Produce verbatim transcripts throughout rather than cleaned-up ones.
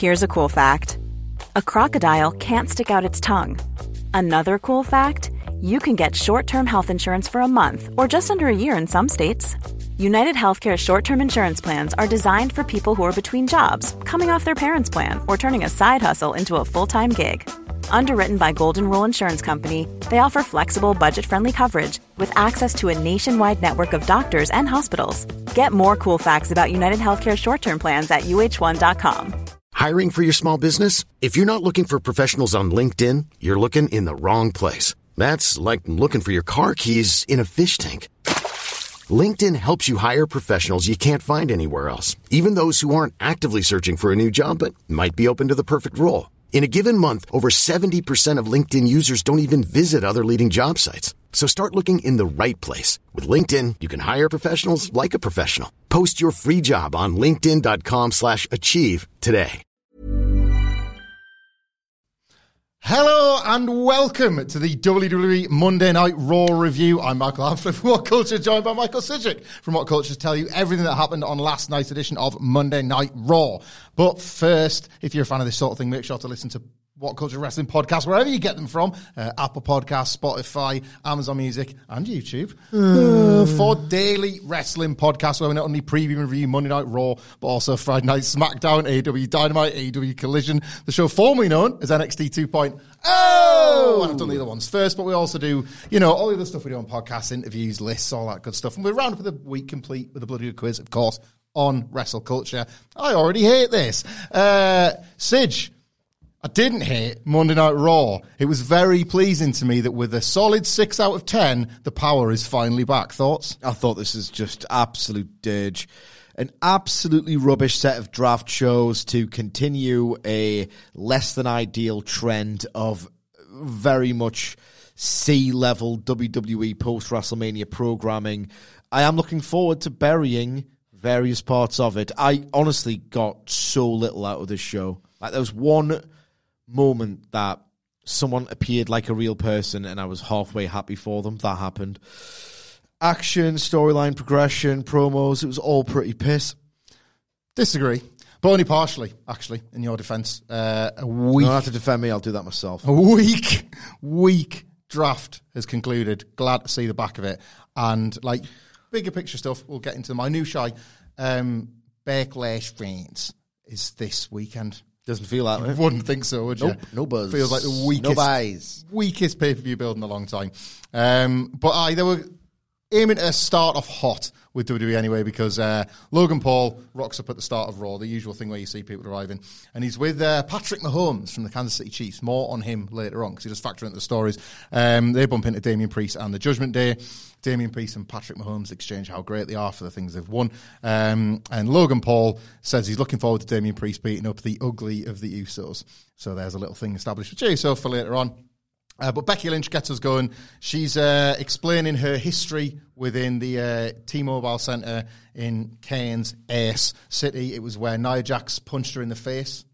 Here's a cool fact. A crocodile can't stick out its tongue. Another cool fact, you can get short-term health insurance for a month or just under a year in some states. United Healthcare short-term insurance plans are designed for people who are between jobs, coming off their parents' plan, or turning a side hustle into a full-time gig. Underwritten by Golden Rule Insurance Company, they offer flexible, budget-friendly coverage with access to a nationwide network of doctors and hospitals. Get more cool facts about United Healthcare short-term plans at U H one dot com. Hiring for your small business? If you're not looking for professionals on LinkedIn, you're looking in the wrong place. That's like looking for your car keys in a fish tank. LinkedIn helps you hire professionals you can't find anywhere else, even those who aren't actively searching for a new job but might be open to the perfect role. In a given month, over seventy percent of LinkedIn users don't even visit other leading job sites. So start looking in the right place. With LinkedIn, you can hire professionals like a professional. Post your free job on linkedin.com slash achieve today. Hello and welcome to the W W E Monday Night Raw review. I'm Michael Hamflett from What Culture, joined by Michael Sidgwick from What Culture to tell you everything that happened on last night's edition of Monday Night Raw. But first, if you're a fan of this sort of thing, make sure to listen to What Culture Wrestling Podcast, wherever you get them from, uh, Apple Podcasts, Spotify, Amazon Music, and YouTube, mm. uh, for daily wrestling podcasts where we not only preview and review Monday Night Raw, but also Friday Night SmackDown, A E W Dynamite, A E W Collision, the show formerly known as N X T two point oh, and I've done the other ones first, but we also do, you know, all the other stuff we do on podcasts, interviews, lists, all that good stuff, and we round up with a week complete with a bloody good quiz, of course, on Wrestle Culture. I already hate this. Uh, Sidge, I didn't hate Monday Night Raw. It was very pleasing to me that with a solid six out of ten, the power is finally back. Thoughts? I thought this is just absolute dirge. An absolutely rubbish set of draft shows to continue a less than ideal trend of very much C-level W W E post-WrestleMania programming. I am looking forward to burying various parts of it. I honestly got so little out of this show. Like, there was one moment that someone appeared like a real person and I was halfway happy for them. That happened. Action, storyline progression, promos, it was all pretty piss. Disagree, but only partially, actually, in your defence. Uh, a weak... You don't have to defend me, I'll do that myself. A weak, weak draft has concluded. Glad to see the back of it. And, like, bigger picture stuff, we'll get into minutiae. Um, Backlash France is this weekend. Doesn't feel that way. You wouldn't think so, would you? Nope, no buzz. Feels like the weakest, no weakest pay-per-view build in a long time. Um, but aye, they were aiming to start off hot with W W E anyway, because uh, Logan Paul rocks up at the start of Raw, the usual thing where you see people arriving, and he's with uh, Patrick Mahomes from the Kansas City Chiefs. More on him later on, because he does factor into the stories. Um, they bump into Damian Priest and the Judgment Day. Damian Priest and Patrick Mahomes exchange how great they are for the things they've won. Um, and Logan Paul says he's looking forward to Damian Priest beating up the ugly of the Usos. So there's a little thing established with Jey Uso for later on. Uh, but Becky Lynch gets us going. She's uh, explaining her history within the uh, T-Mobile Center in Cairns, Ace City. It was where Nia Jax punched her in the face.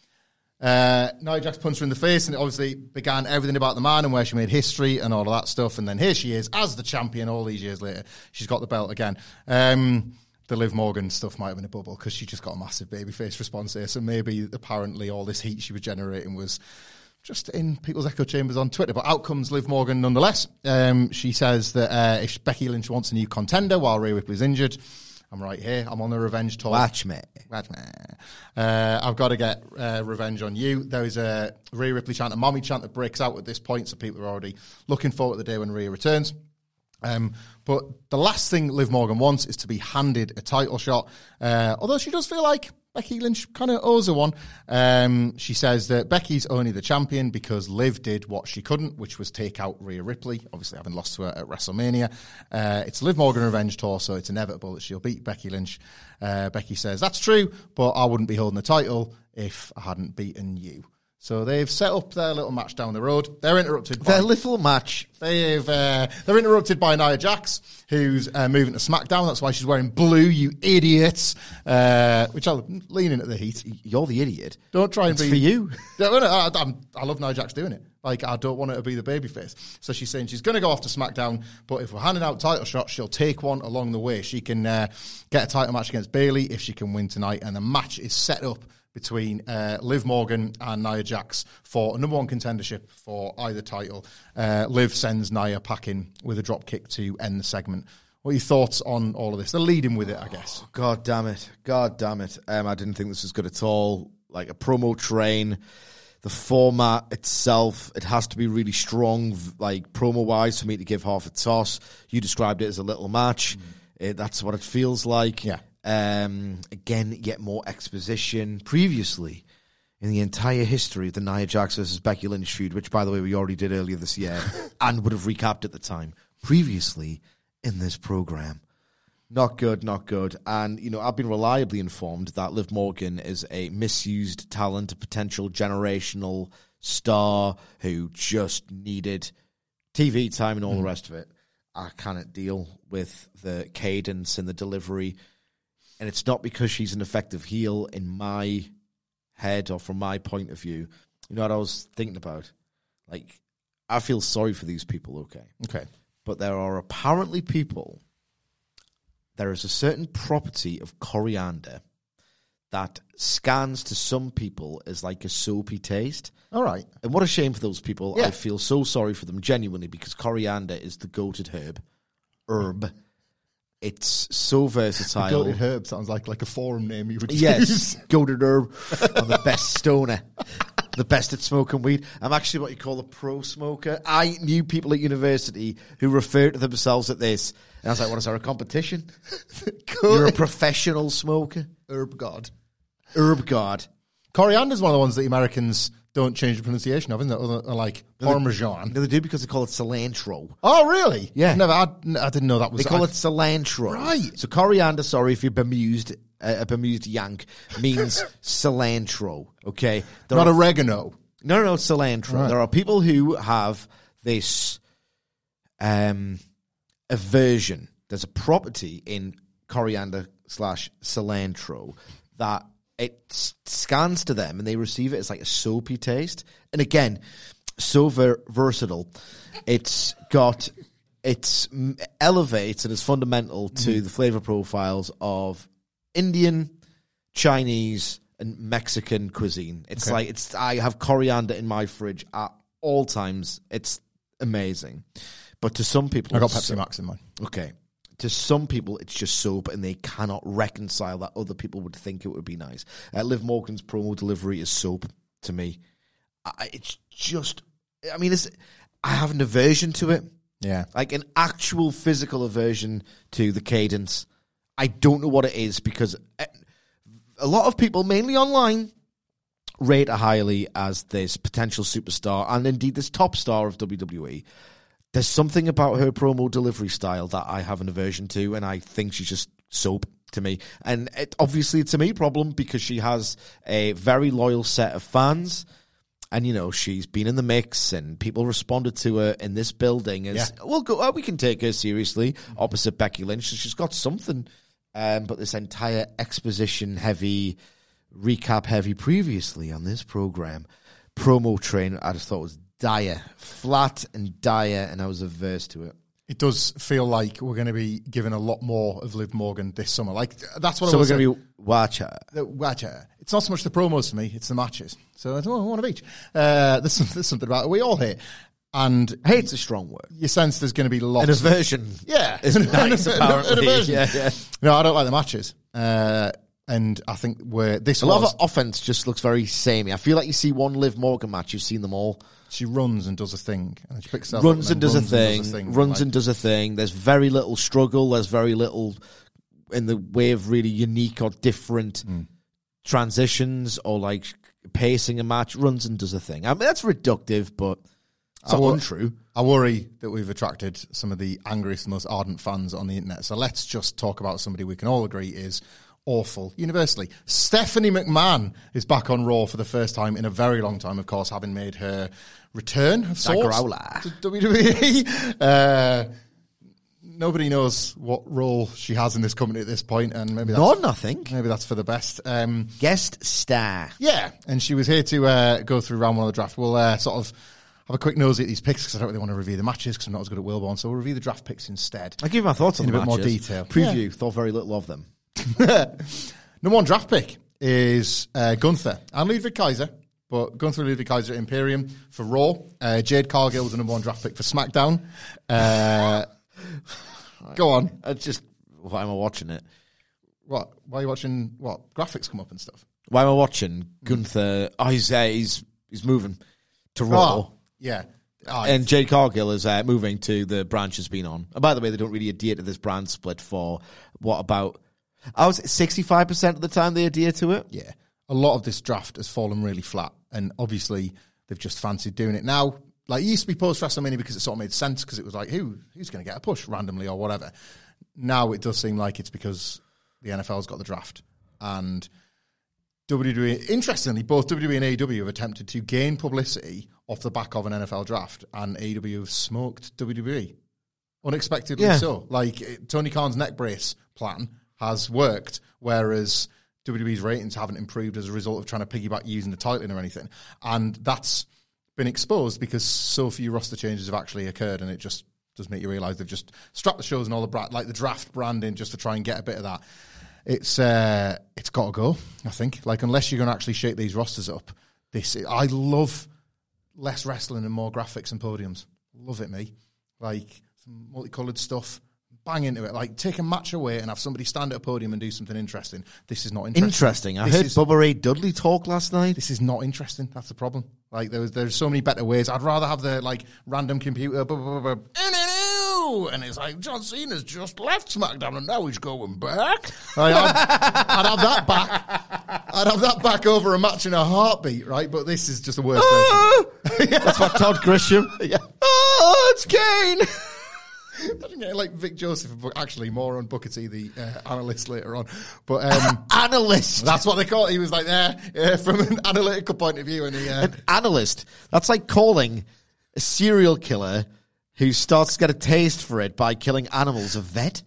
Uh, Nia Jax punched her in the face, and it obviously began everything about the man and where she made history and all of that stuff. And then here she is as the champion all these years later. She's got the belt again. Um, the Liv Morgan stuff might have been a bubble because she just got a massive babyface response here. So maybe apparently all this heat she was generating was just in people's echo chambers on Twitter. But out comes Liv Morgan nonetheless. Um, she says that uh, if Becky Lynch wants a new contender while Rhea Ripley's injured, I'm right here. I'm on the revenge tour. Watch me. Watch me. Uh, I've got to get uh, revenge on you. There is a Rhea Ripley chant, a mommy chant that breaks out at this point, so people are already looking forward to the day when Rhea returns. Um, but the last thing Liv Morgan wants is to be handed a title shot, uh, although she does feel like Becky Lynch kind of owes her one. Um, she says that Becky's only the champion because Liv did what she couldn't, which was take out Rhea Ripley, obviously having lost to her at WrestleMania. Uh, it's Liv Morgan Revenge Tour, so it's inevitable that she'll beat Becky Lynch. Uh, Becky says, that's true, but I wouldn't be holding the title if I hadn't beaten you. So they've set up their little match down the road. They're interrupted by... Their little match. They've, uh, they're interrupted by Nia Jax, who's uh, moving to SmackDown. That's why she's wearing blue, you idiots. Uh, which I'll lean into the heat. You're the idiot. Don't try and it's be... for you. I, I, I love Nia Jax doing it. Like, I don't want her to be the babyface. So she's saying she's going to go off to SmackDown, but if we're handing out title shots, she'll take one along the way. She can uh, get a title match against Bayley if she can win tonight, and the match is set up between uh, Liv Morgan and Nia Jax for a number one contendership for either title. Uh, Liv sends Nia packing with a drop kick to end the segment. What are your thoughts on all of this? They're leading with it, I guess. God damn it. God damn it. Um, I didn't think this was good at all. Like a promo train, the format itself, it has to be really strong, like promo-wise, for me to give half a toss. You described it as a little match. Mm. It, that's what it feels like. Yeah. Um, again, yet more exposition. Previously, in the entire history of the Nia Jax versus Becky Lynch feud, which, by the way, we already did earlier this year and would have recapped at the time. Previously, in this program. Not good, not good. And, you know, I've been reliably informed that Liv Morgan is a misused talent, a potential generational star who just needed T V time and all mm. the rest of it. I cannot deal with the cadence and the delivery. And it's not because she's an effective heel in my head or from my point of view. You know what I was thinking about? Like, I feel sorry for these people, okay? Okay. But there are apparently people, there is a certain property of coriander that scans to some people as like a soapy taste. All right. And what a shame for those people. Yeah. I feel so sorry for them, genuinely, because coriander is the goated herb. Herb. It's so versatile. Goated herb sounds like, like a forum name you would yes, use. Yes, goated herb. I'm the best stoner. The best at smoking weed. I'm actually what you call a pro smoker. I knew people at university who referred to themselves at this. And I was like, what is there, a competition? You're a professional smoker? Herb god. Herb god. Coriander's one of the ones that the Americans don't change the pronunciation of, isn't it? Other, like Parmesan. No, they do because they call it cilantro. Oh, really? Yeah. Never. I, I didn't know that was... They call I, it cilantro. Right. So coriander, sorry if you're bemused, uh, a bemused yank, means cilantro, okay? There Not are, oregano. No, no, no, cilantro. Right. There are people who have this um, aversion. There's a property in coriander slash cilantro that it scans to them and they receive it as like a soapy taste. And again, so ver- versatile. It's got, it's elevates and is fundamental to mm. the flavor profiles of Indian, Chinese, and Mexican cuisine. It's okay. like, it's. I have coriander in my fridge at all times. It's amazing. But to some people... I got Pepsi Max in mine. Okay. To some people, it's just soap, and they cannot reconcile that other people would think it would be nice. Uh, Liv Morgan's promo delivery is soap to me. I, it's just, I mean, it's, I have an aversion to it. Yeah. Like an actual physical aversion to the cadence. I don't know what it is, because a lot of people, mainly online, rate her highly as this potential superstar, and indeed this top star of W W E. There's something about her promo delivery style that I have an aversion to, and I think she's just soap to me. And it, obviously it's a me problem because she has a very loyal set of fans, and, you know, she's been in the mix, and people responded to her in this building as, yeah. well, go, oh, we can take her seriously, opposite Becky Lynch. So she's got something, um, but this entire exposition-heavy, recap-heavy previously on this program, promo train, I just thought was dire, flat and dire, and I was averse to it. It does feel like we're going to be given a lot more of Liv Morgan this summer. Like, that's what so I was we're going to be watch her. Watch her. It's not so much the promos for me; it's the matches. So I don't want of each. Uh, there's, some, there's something about it we all hate, and hate's a strong word. You sense there's going to be lots. An aversion, of, yeah, is nice. an, apparently, an aversion. Yeah, yeah. No, I don't like the matches. Uh, And I think we're this a was, lot of offense just looks very samey. I feel like you see one Liv Morgan match, you've seen them all. She runs and does a thing, and then she picks herself runs up and, does, runs a thing, and does a thing, runs like, and does a thing. There's very little struggle. There's very little in the way of really unique or different mm. transitions or like pacing a match. Runs and does a thing. I mean, that's reductive, but it's not untrue. I worry that we've attracted some of the angriest, most ardent fans on the internet. So let's just talk about somebody we can all agree is awful, universally. Stephanie McMahon is back on Raw for the first time in a very long time, of course, having made her return of sorts to W W E. Uh, nobody knows what role she has in this company at this point, and maybe that's, Not nothing. Maybe that's for the best. Um, Guest star. Yeah, and she was here to uh, go through round one of the draft. We'll uh, sort of have a quick nosy at these picks because I don't really want to review the matches because I'm not as good at Wilborn, so we'll review the draft picks instead. I'll give you my thoughts on in the a bit matches. more detail. Preview, Yeah. Thought very little of them. Number one draft pick is uh, Gunther and Ludwig Kaiser, but Gunther and Ludwig Kaiser at Imperium for Raw. Uh, Jade Cargill was the number one draft pick for SmackDown. Uh, go on. I just, why am I watching it? What? Why are you watching, what, graphics come up and stuff? Why am I watching Gunther? Oh, he's, uh, he's, he's moving to Raw. Oh, yeah. Oh, and Jade Cargill is uh, moving to the branch has been on. And by the way, they don't really adhere to this brand split for, what, about, I was sixty-five percent of the time they adhere to it? Yeah. A lot of this draft has fallen really flat, and obviously they've just fancied doing it now. Like, it used to be post-WrestleMania because it sort of made sense, because it was like, who who's going to get a push randomly or whatever. Now it does seem like it's because the N F L's got the draft. And W W E, interestingly, both W W E and A E W have attempted to gain publicity off the back of an N F L draft, and A E W have smoked W W E. Unexpectedly yeah. so. Like, it, Tony Khan's neck brace plan has worked, whereas W W E's ratings haven't improved as a result of trying to piggyback using the titling or anything. And that's been exposed because so few roster changes have actually occurred, and it just does make you realise they've just strapped the shows and all the bra- like the draft branding just to try and get a bit of that. It's uh, it's got to go, I think. Like, unless you're going to actually shake these rosters up, this I love less wrestling and more graphics and podiums. Love it, me. Like, some multicoloured stuff. Bang into it. Like, take a match away and have somebody stand at a podium and do something interesting. This is not interesting. Interesting. I this heard is, Bubba Ray Dudley talk last night. This is not interesting. That's the problem. Like, there was, there's so many better ways. I'd rather have the, like, random computer, blah, blah, blah, blah, and it's like, John Cena's just left SmackDown and now he's going back. Like, I'd, I'd have that back. I'd have that back over a match in a heartbeat, right? But this is just the worst version. That's what Todd Grisham. Yeah. Oh, it's Kane. Imagine getting like Vic Joseph, but actually more on Booker T, the uh, analyst later on. But um, analyst. That's what they call it. He was like there uh, from an analytical point of view. And he, uh, An analyst. That's like calling a serial killer who starts to get a taste for it by killing animals a vet.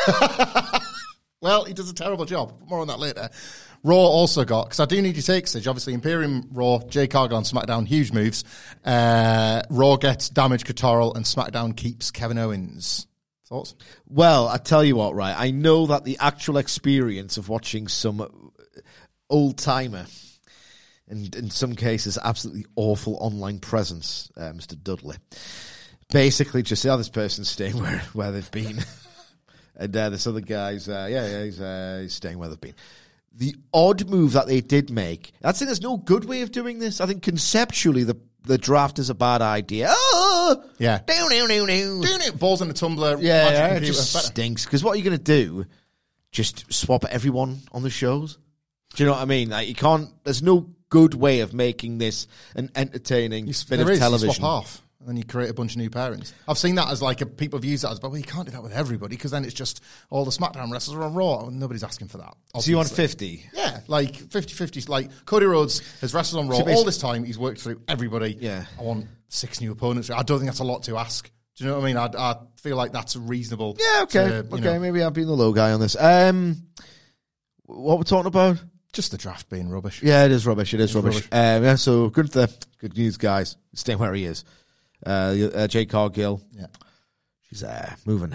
Well, he does a terrible job. More on that later. Raw also got, because I do need your takes, Sidge. Obviously, Imperium, Raw, Jay Cargill on SmackDown, huge moves. Uh, Raw gets Damage Control, and SmackDown keeps Kevin Owens. Thoughts? Well, I tell you what, right? I know that the actual experience of watching some old-timer, and in some cases, absolutely awful online presence, uh, Mister Dudley, basically just, oh, this person's staying where, where they've been. And uh, this other guy's, uh, yeah, yeah, he's, uh, he's staying where they've been. The odd move that they did make, I'd say there's no good way of doing this. I think conceptually the the draft is a bad idea. Oh! Yeah. Down, down, down, down. Doing it, balls in the tumbler. Yeah, magic yeah, it computer, just better. stinks. Because what are you going to do? Just swap everyone on the shows? Do you know what I mean? Like, you can't, there's no good way of making this an entertaining You, bit there of is, television. You swap half, and then you create a bunch of new pairings. I've seen that as like, a, people have used that as, but well, you can't do that with everybody, because then it's just all the SmackDown wrestlers are on Raw, and nobody's asking for that. So you want obviously. fifty? Yeah, like fifty-fifty. Like, Cody Rhodes has wrestled on Raw So all this time. He's worked through everybody. Yeah. I want six new opponents. I don't think that's a lot to ask. Do you know what I mean? I, I feel like that's reasonable. Yeah, okay. to, okay, know, maybe I've been the low guy on this. Um, what we're talking about? just the draft being rubbish. Yeah, it is rubbish. It is It's rubbish. rubbish. Um, yeah, so good for the good news, guys. Staying where he is. Uh, uh, Jay Cargill. Yeah. She's uh, moving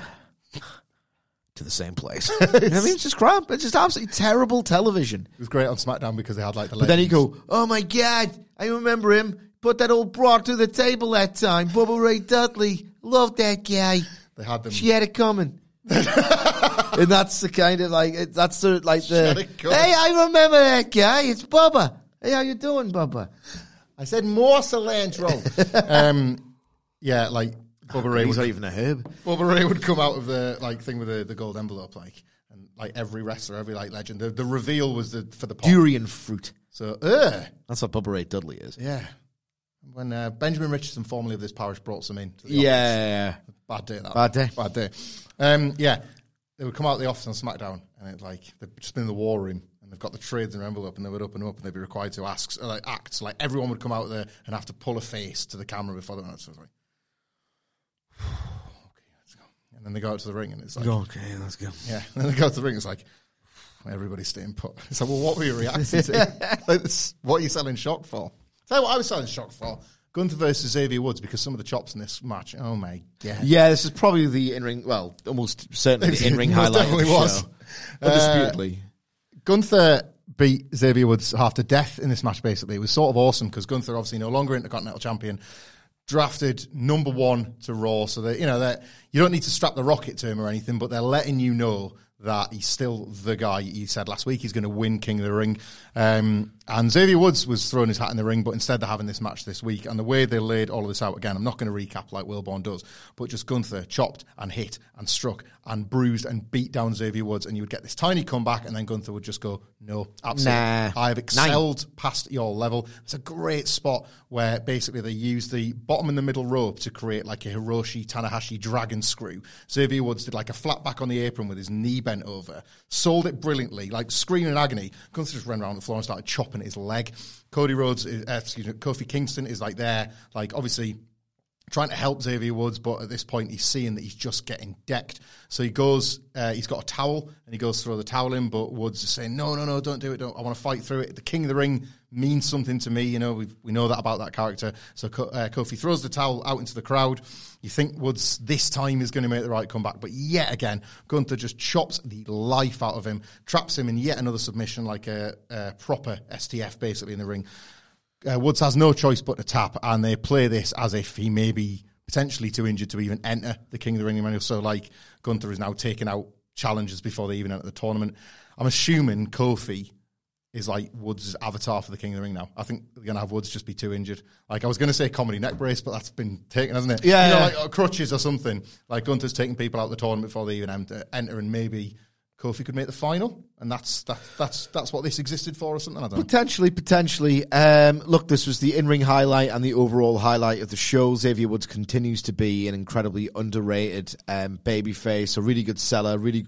to the same place. I mean, it's just crap. It's just absolutely terrible television. It was great on SmackDown because they had like the But then you legends. go, oh my God, I remember him. Put that old broad to the table that time. Bubba Ray Dudley. Love that guy. They had them. She had it coming. And that's the kind of like, it- that's the, like had the, it coming. hey, I remember that guy. It's Bubba. Hey, how you doing, Bubba? I said more cilantro. um, yeah, like Bubba Ray He's would not even a herb. Bubba Ray would come out of the like thing with the, the gold envelope, like, and like every wrestler, every like legend. The, the reveal was the for the pop. Durian fruit. So, uh, That's what Bubba Ray Dudley is. yeah. When uh, Benjamin Richardson, formerly of this parish, brought some in. To the Yeah. office. Bad day that. Bad day. Bad day. Um, yeah, they would come out of the office on SmackDown, and it like they've just been in the war room, and they've got the trades in their envelope, and they would open them up, and they'd be required to ask, uh, like act. So, like everyone would come out there and have to pull a face to the camera before they went out. So it was like, okay, let's go. And then they go out to the ring, and it's like, Okay, let's go. yeah. And then they go to the ring, it's like, everybody's staying put. It's like, well, what were you reacting to? Like, this, what are you selling shock for? Tell you what I was selling shock for. Gunther versus Xavier Woods, because some of the chops in this match, oh my God. Yeah, this is probably the in-ring, well, almost certainly the in-ring Most highlight of the definitely was. show. Undisputedly. Gunther beat Xavier Woods half to death in this match, basically. It was sort of awesome because Gunther, obviously no longer Intercontinental Champion, drafted number one to Raw. So, that you know, that you don't need to strap the rocket to him or anything, but they're letting you know that he's still the guy. He said last week he's going to win King of the Ring. Um, and Xavier Woods was throwing his hat in the ring, but instead they're having this match this week. And the way they laid all of this out, again, I'm not going to recap like Wilborn does, but just Gunther chopped and hit and struck and bruised and beat down Xavier Woods, and you would get this tiny comeback, and then Gunther would just go, no, absolutely. Nah. I have excelled Nine. past your level. It's a great spot where basically they use the bottom and the middle rope to create like a Hiroshi Tanahashi dragon screw. Xavier Woods did like a flat back on the apron with his knee bent over, sold it brilliantly, like screaming in agony. Gunther just ran around the floor and started chopping at his leg. Cody Rhodes, uh, excuse me, Kofi Kingston is like there, like obviously trying to help Xavier Woods, but at this point he's seeing that he's just getting decked. So he goes, uh, he's got a towel, and he goes to throw the towel in, but Woods is saying, no, no, no, don't do it, don't. I want to fight through it. The King of the Ring means something to me, you know, we we know that about that character. So uh, Kofi throws the towel out into the crowd. You think Woods this time is going to make the right comeback, but yet again, Gunther just chops the life out of him, traps him in yet another submission, like a, a proper S T F basically in the ring. Uh, Woods has no choice but to tap, and they play this as if he may be potentially too injured to even enter the King of the Ring manual. So, like, Gunther is now taking out challengers before they even enter the tournament. I'm assuming Kofi is like Woods' avatar for the King of the Ring now. I think they're going to have Woods just be too injured. Like, I was going to say comedy neck brace, but that's been taken, hasn't it? Yeah. You know, yeah. like uh, crutches or something. Like, Gunther's taking people out of the tournament before they even enter, enter and maybe Kofi could make the final, and that's that, that's that's what this existed for or something, I don't know. Potentially, potentially. Um, look, this was the in-ring highlight and the overall highlight of the show. Xavier Woods continues to be an incredibly underrated um, babyface, a really good seller, really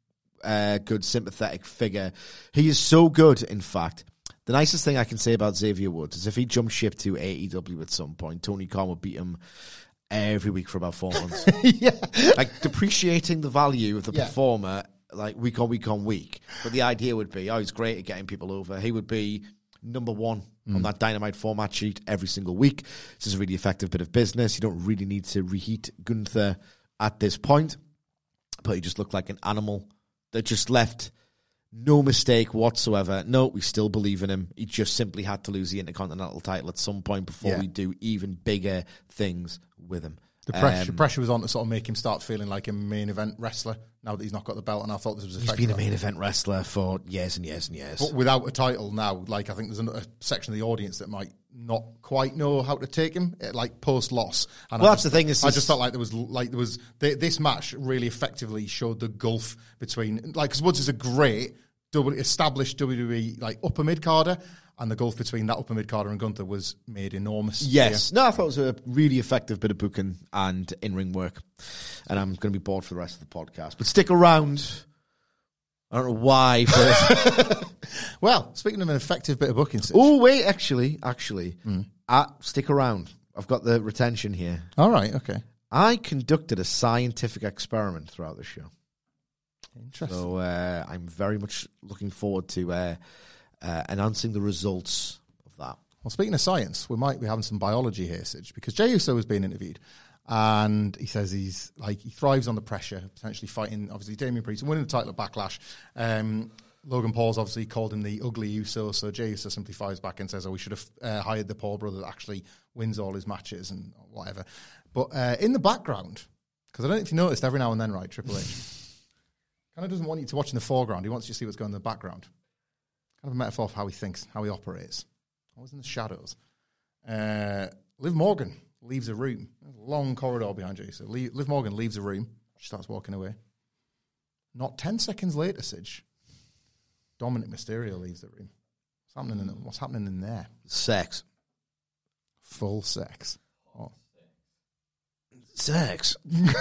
uh, good sympathetic figure. He is so good, in fact. The nicest thing I can say about Xavier Woods is if he jumped ship to A E W at some point, Tony Khan would beat him every week for about four months. Yeah. Like, depreciating the value of the Yeah. performer like week on week on week. But the idea would be, oh, he's great at getting people over. He would be number one mm. on that Dynamite format sheet every single week. This is a really effective bit of business. You don't really need to reheat Gunther at this point. But he just looked like an animal that just left no mistake whatsoever. No, we still believe in him. He just simply had to lose the Intercontinental title at some point before yeah. we do even bigger things with him. The pressure, Um, pressure was on to sort of make him start feeling like a main event wrestler now that he's not got the belt, and I thought this was He's effective. been a main event wrestler for years and years and years. But without a title now, like I think there's a section of the audience that might not quite know how to take him, like post-loss. And Well, I that's just, the thing, is I this- just felt like there was like there was th- this match really effectively showed the gulf between, like, because Woods is a great double established W W E like upper mid carder, and the gulf between that upper mid carder and Gunther was made enormous. Yes. No, I thought it was a really effective bit of booking and in-ring work. And I'm going to be bored for the rest of the podcast. But stick around. I don't know why, but... Well, speaking of an effective bit of booking, Stitch. oh, wait, actually, actually. Mm. Uh, stick around. I've got the retention here. All right, okay. I conducted a scientific experiment throughout the show. Interesting. So uh, I'm very much looking forward to uh, uh, announcing the results of that. Well, speaking of science, we might be having some biology here, Sidge, because Jey Uso was being interviewed, and he says he's like he thrives on the pressure, potentially fighting obviously Damian Priest and winning the title at Backlash. Um, Logan Paul's obviously called him the ugly Uso, so Jey Uso simply fires back and says, "Oh, we should have uh, hired the Paul brother that actually wins all his matches and whatever." But uh, in the background, because I don't know if you noticed, every now and then, right, Triple H kind of doesn't want you to watch in the foreground. He wants you to see what's going on in the background. Kind of a metaphor for how he thinks, how he operates. Always in the shadows. Uh, Liv Morgan leaves a room. There's a long corridor behind you. So Liv, Liv Morgan leaves a room. She starts walking away. Not ten seconds later, Sidge, Dominic Mysterio leaves the room. What's happening in, what's happening in there? Sex. Full sex. Oh. Sex.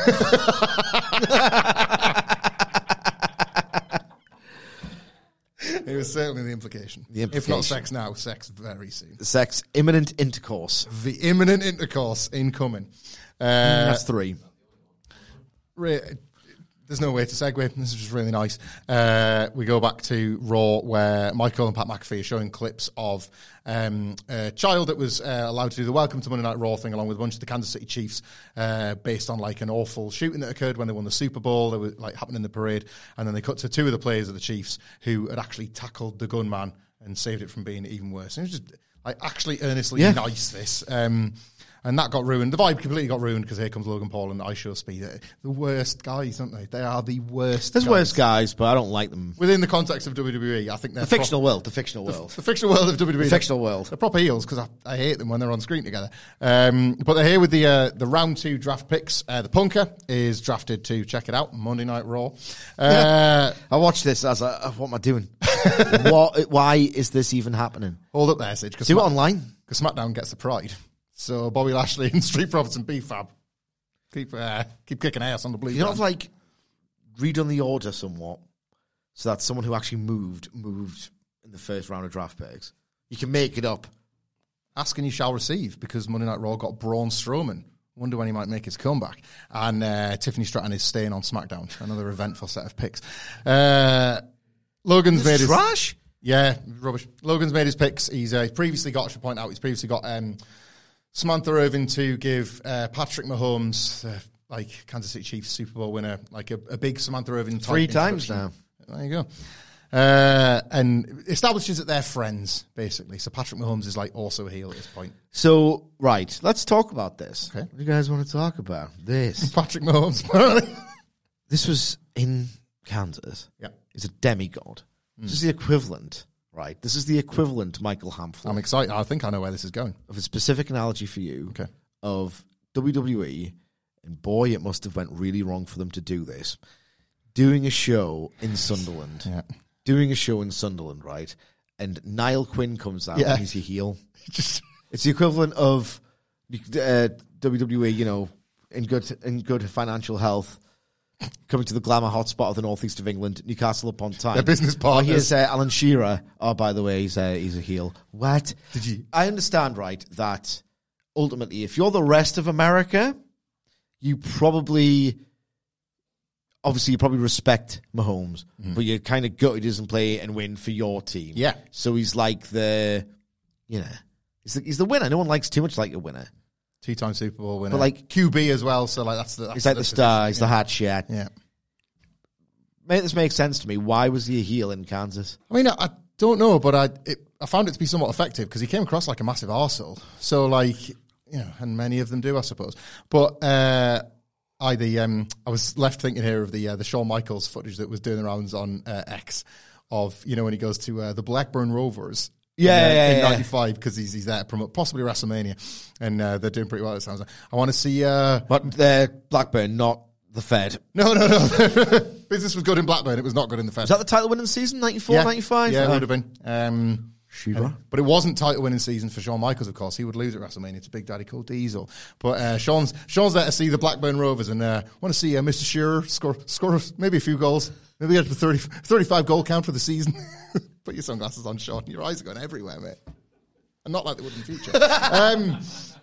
It was certainly the implication. The If not implication. sex now, sex very soon. Sex. Imminent intercourse. The imminent intercourse incoming. Uh, That's three. Re- There's no way to segue. This is just really nice. Uh, we go back to Raw, where Michael and Pat McAfee are showing clips of um, a child that was uh, allowed to do the Welcome to Monday Night Raw thing along with a bunch of the Kansas City Chiefs, uh, based on like an awful shooting that occurred when they won the Super Bowl. That was like happening in the parade, and then they cut to two of the players of the Chiefs who had actually tackled the gunman and saved it from being even worse. And it was just like actually earnestly Yeah. nice, this. Um, and that got ruined. The vibe completely got ruined because here comes Logan Paul and I Show Speed. They're the worst guys, aren't they? They are the worst There's guys. worse guys, but I don't like them. Within the context of W W E, I think they're The fictional world, the fictional world. the fictional world of W W E. The fictional world. They're proper heels because I, I hate them when they're on screen together. Um, but they're here with the uh, the round two draft picks. Uh, the Punker is drafted to, check it out, Monday Night Raw. Uh, I watched this as a, what am I doing? what? Why is this even happening? hold up there, Sid. Because Do it online. SmackDown gets the pride. So Bobby Lashley and Street Profits and B-Fab keep uh, keep kicking ass on the blue. You know, brand. I've like redone the order somewhat so that someone who actually moved moved in the first round of draft picks. You can make it up. Ask and you shall receive, because Monday Night Raw got Braun Strowman. Wonder when he might make his comeback. And uh, Tiffany Stratton is staying on SmackDown. Another eventful set of picks. Uh, Logan's made his trash. Yeah, rubbish. Logan's made his picks. He's uh, previously got, I should point out, he's previously got um, Samantha Irvin to give uh, Patrick Mahomes, uh, like Kansas City Chiefs Super Bowl winner, like a, a big Samantha Irvin type Three times introduction. now. There you go. Uh, and establishes that they're friends, basically. So Patrick Mahomes is like also a heel at this point. So, right, let's talk about this. Okay. What do you guys want to talk about? This. Patrick Mahomes. This was in Kansas. Yeah. He's a demigod. Mm. This is the equivalent, right? This is the equivalent to Michael Hamflett. I'm excited. I think I know where this is going. Of a specific analogy for you Okay. of W W E, and boy, it must have went really wrong for them to do this. Doing a show in Sunderland. Yeah. Doing a show in Sunderland, right? And Niall Quinn comes out Yeah. and he's your heel. Just It's the equivalent of uh, W W E, you know, in good in good financial health, coming to the glamour hotspot of the northeast of England, Newcastle upon Tyne. Their business Oh, partners. here's uh, Alan Shearer. Oh, by the way, he's uh, he's a heel. What? Did you? I understand, right, that ultimately, if you're the rest of America, you probably, obviously, you probably respect Mahomes, Mm-hmm. but you're kind of gutted he doesn't play and win for your team. Yeah. So he's like the, you know, he's the, he's the winner. No one likes too much like a winner. Two-time Super Bowl winner. But, like- Q B as well, so like that's the... That's He's like the star. He's the hot shit. Yeah. Mate, this makes sense to me. Why was he a heel in Kansas? I mean, I, I don't know, but I it, I found it to be somewhat effective because he came across like a massive arsehole. So, like, you know, and many of them do, I suppose. But uh, I the um, I was left thinking here of the uh, the Shawn Michaels footage that was doing the rounds on uh, X of, you know, when he goes to uh, the Blackburn Rovers. Yeah, in, uh, yeah, in yeah. ninety-five, because he's he's there to promote possibly WrestleMania, and uh, they're doing pretty well. It sounds like. I want to see. Uh, But uh, Blackburn, not the Fed. no, no, no. Business was good in Blackburn. It was not good in the Fed. Was that the title winning season, ninety-four, yeah. ninety-five? Yeah, it Uh, would have been. Um, Shiva. But it wasn't title winning season for Shawn Michaels, of course. He would lose at WrestleMania to Big Daddy Cool Diesel. But uh, Shawn's Shawn's there to see the Blackburn Rovers, and uh, want to see uh, Mister Shearer score score maybe a few goals. Maybe get to thirty, thirty-five goal count for the season. Put your sunglasses on, Shawn. Your eyes are going everywhere, mate. And not like they would in the future. um,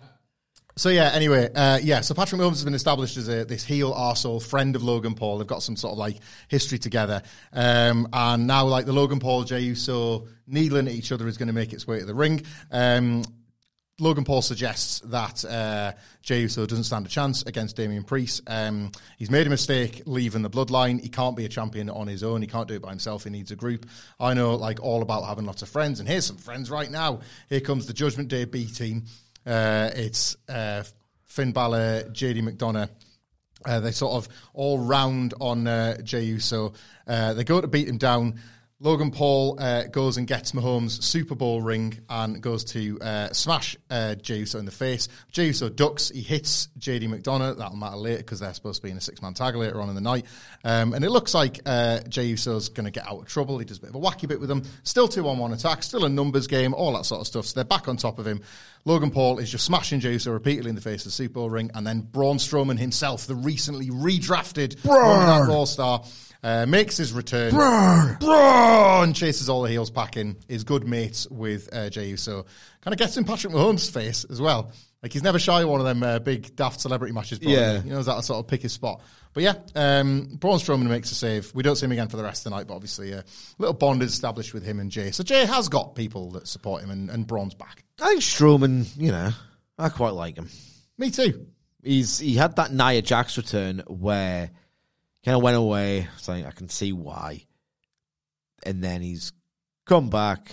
so yeah, anyway, uh, yeah, so Patrick Mahomes has been established as a, this heel arsehole friend of Logan Paul. They've got some sort of like history together. Um, and now like the Logan Paul, Jey Uso needling at each other is going to make its way to the ring. Um, Logan Paul suggests that uh, Jey Uso doesn't stand a chance against Damian Priest. Um, he's made a mistake leaving the bloodline. He can't be a champion on his own. He can't do it by himself. He needs a group. I know, like, all about having lots of friends. And here's some friends right now. Here comes the Judgment Day B team. Uh, it's uh, Finn Balor, J D McDonough. Uh, they sort of all round on uh, Jey Uso. Uh, they go to beat him down. Logan Paul uh, goes and gets Mahomes' Super Bowl ring and goes to uh, smash uh, Jey Uso in the face. Jey Uso ducks. He hits J D McDonough. That'll matter later because they're supposed to be in a six-man tag later on in the night. Um, and it looks like uh, Jey Uso's going to get out of trouble. He does a bit of a wacky bit with them. Still two-on-one attack. Still a numbers game. All that sort of stuff. So they're back on top of him. Logan Paul is just smashing Jey Uso repeatedly in the face of the Super Bowl ring. And then Braun Strowman himself, the recently redrafted Monday Night Raw star, Uh, makes his return. Braun! Braun! Chases all the heels packing. Is good mates with uh, Jey Uso. Kind of gets in Patrick Mahomes' face as well. Like, he's never shy of one of them uh, big daft celebrity matches. Probably. Yeah. He knows how to sort of pick his spot. But yeah, um, Braun Strowman makes a save. We don't see him again for the rest of the night, but obviously a little bond is established with him and Jey. So Jey has got people that support him, and, and Braun's back. I think Strowman, you know, I quite like him. Me too. He's He had that Nia Jax return where kind of went away. It's like, I can see why. And then he's come back,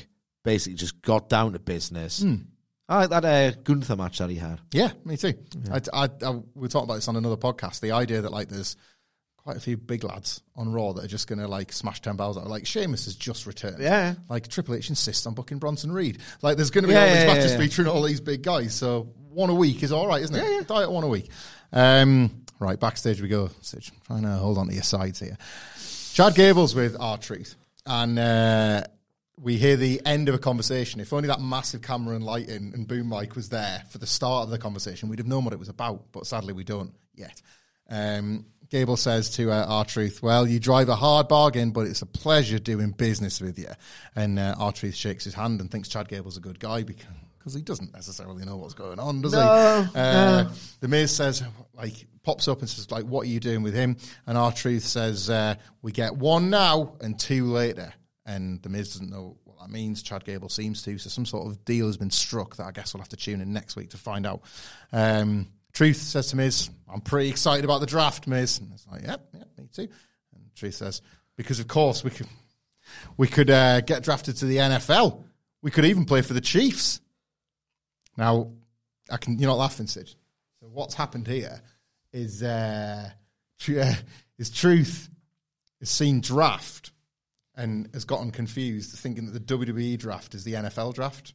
basically just got down to business. Mm. I like that uh, Gunther match that he had. Yeah, me too. Yeah. I, I, I, we were talking about this on another podcast. The idea that like there's quite a few big lads on Raw that are just going to like smash ten bells out. Like Sheamus has just returned. Yeah. Like Triple H insists on booking Bronson Reed. Like there's going to be yeah, all these yeah, matches yeah. featuring all these big guys. So one a week is all right, isn't it? Yeah, yeah. Diet one a week. Um, right, backstage we go. Sitch, trying to hold on to your sides here. Chad Gable's with R-Truth. And uh, we hear the end of a conversation. If only that massive camera and lighting and boom mic was there for the start of the conversation, we'd have known what it was about. But sadly, we don't yet. Um, Gable says to uh, R-Truth, well, you drive a hard bargain, but it's a pleasure doing business with you. And uh, R-Truth shakes his hand and thinks Chad Gable's a good guy because because he doesn't necessarily know what's going on, does no, he? Uh, no. The Miz says, like, pops up and says, like, what are you doing with him? And R-Truth says, uh, we get one now and two later. And the Miz doesn't know what that means. Chad Gable seems to. So some sort of deal has been struck that I guess we'll have to tune in next week to find out. Um, Truth says to Miz, I'm pretty excited about the draft, Miz. And it's like, yep, yeah, yeah, me too. And Truth says, because of course we could we could uh, get drafted to the N F L. We could even play for the Chiefs. Now, I can you're not laughing, Sid. So what's happened here is uh, tr- uh, is Truth has seen draft and has gotten confused, thinking that the W W E draft is the N F L draft.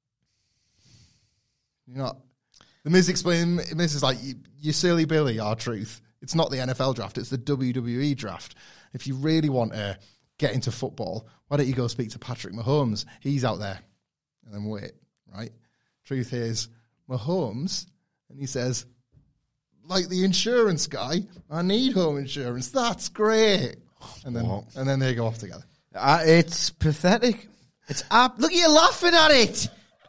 You're not. The Miz explained, Miz is like, you, you silly Billy, R-Truth. It's not the N F L draft, it's the W W E draft. If you really want to get into football, why don't you go speak to Patrick Mahomes? He's out there. And then wait, right? Truth is, Mahomes, and he says, like the insurance guy, I need home insurance. That's great. And then, what? and then they go off together. Uh, it's pathetic. It's up. Look, you're laughing at it.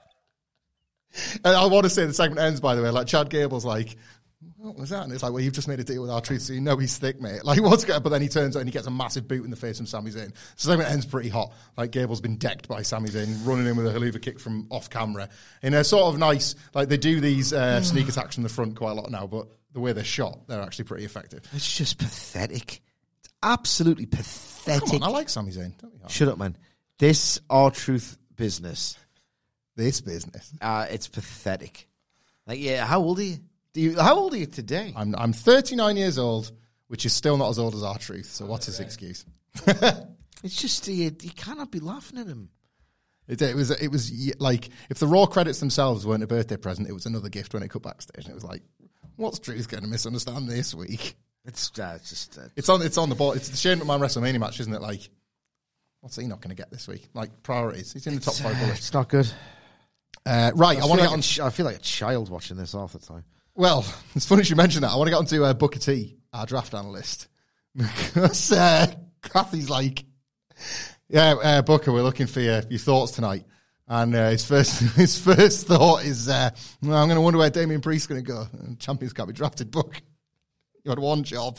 And I want to say the segment ends, by the way, like Chad Gable's like, what was that? And it's like, well, you've just made a deal with R-Truth, so you know he's thick, mate. Like, what's going? But then he turns out and he gets a massive boot in the face from Sami Zayn. So the segment ends pretty hot. Like, Gable's been decked by Sami Zayn, running in with a haluva kick from off camera. In a sort of nice, like, they do these uh, sneak attacks from the front quite a lot now, but the way they're shot, they're actually pretty effective. It's just pathetic. It's absolutely pathetic. Come on, I like Sami Zayn. Don't you? Shut up, man. This R-Truth business. This business. Uh, it's pathetic. Like, yeah, how old are you? Do you how old are you today? I'm I'm thirty-nine years old, which is still not as old as R-Truth, so what's his excuse? It's just, you, you cannot be laughing at him. It, it was it was like, if the Raw credits themselves weren't a birthday present, it was another gift when it cut backstage. And it was like, what's Truth going to misunderstand this week? It's, uh, it's just... Uh, it's on It's on the board. It's the Shane McMahon WrestleMania match, isn't it? Like, what's he not going to get this week? Like, priorities. He's in the top five uh, bullets. It's not good. Uh, right, I, I want to like get on... I feel like a child watching this half the time. Well, it's funny you mention that. I want to get onto uh, Booker T, our draft analyst. Because uh, Kathy's like, yeah, uh, Booker, we're looking for your, your thoughts tonight. And uh, his first his first thought is, uh, well, I'm going to wonder where Damian Priest's going to go. Champions can't be drafted, Book. You had one job.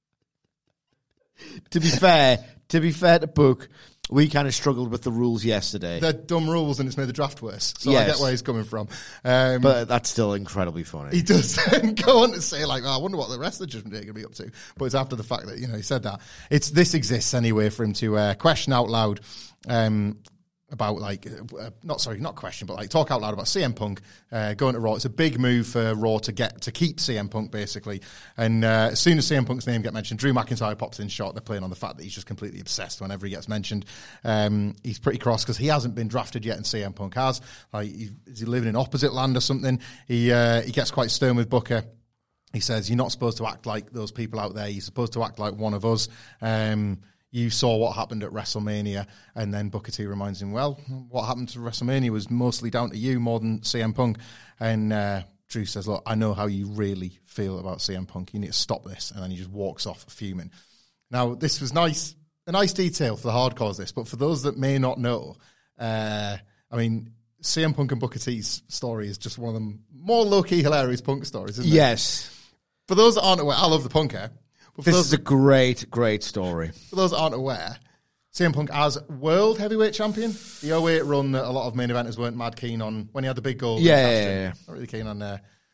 To be fair, to be fair to Book, we kind of struggled with the rules yesterday. They're dumb rules and it's made the draft worse. So yes. I get where he's coming from. Um, but that's still incredibly funny. He does go on to say, like, oh, I wonder what the rest of the Judgment Day are going to be up to. But it's after the fact that, you know, he said that. It's This exists anyway for him to uh, question out loud um, about, like, uh, not, sorry, not question, but, like, talk out loud about C M Punk uh, going to Raw. It's a big move for Raw to get, to keep C M Punk, basically. And uh, as soon as C M Punk's name gets mentioned, Drew McIntyre pops in shot. They're playing on the fact that he's just completely obsessed whenever he gets mentioned. Um, he's pretty cross because he hasn't been drafted yet and C M Punk has. Like, he, is he living in opposite land or something? He, uh, he gets quite stern with Booker. He says, you're not supposed to act like those people out there. You're supposed to act like one of us. Um, You saw what happened at WrestleMania, and then Booker T reminds him, well, what happened to WrestleMania was mostly down to you more than C M Punk. And uh, Drew says, look, I know how you really feel about C M Punk. You need to stop this. And then he just walks off fuming. Now, this was nice, a nice detail for the hardcores, this, but for those that may not know, uh, I mean, C M Punk and Booker T's story is just one of the more low-key hilarious Punk stories, isn't it? Yes. For those that aren't aware, I love the Punker. This those, is a great, great story. For those that aren't aware, C M Punk as world heavyweight champion, the oh eight run that a lot of main eventers weren't mad keen on when he had the big goal. Yeah, yeah, yeah, yeah. Not really keen on. Uh,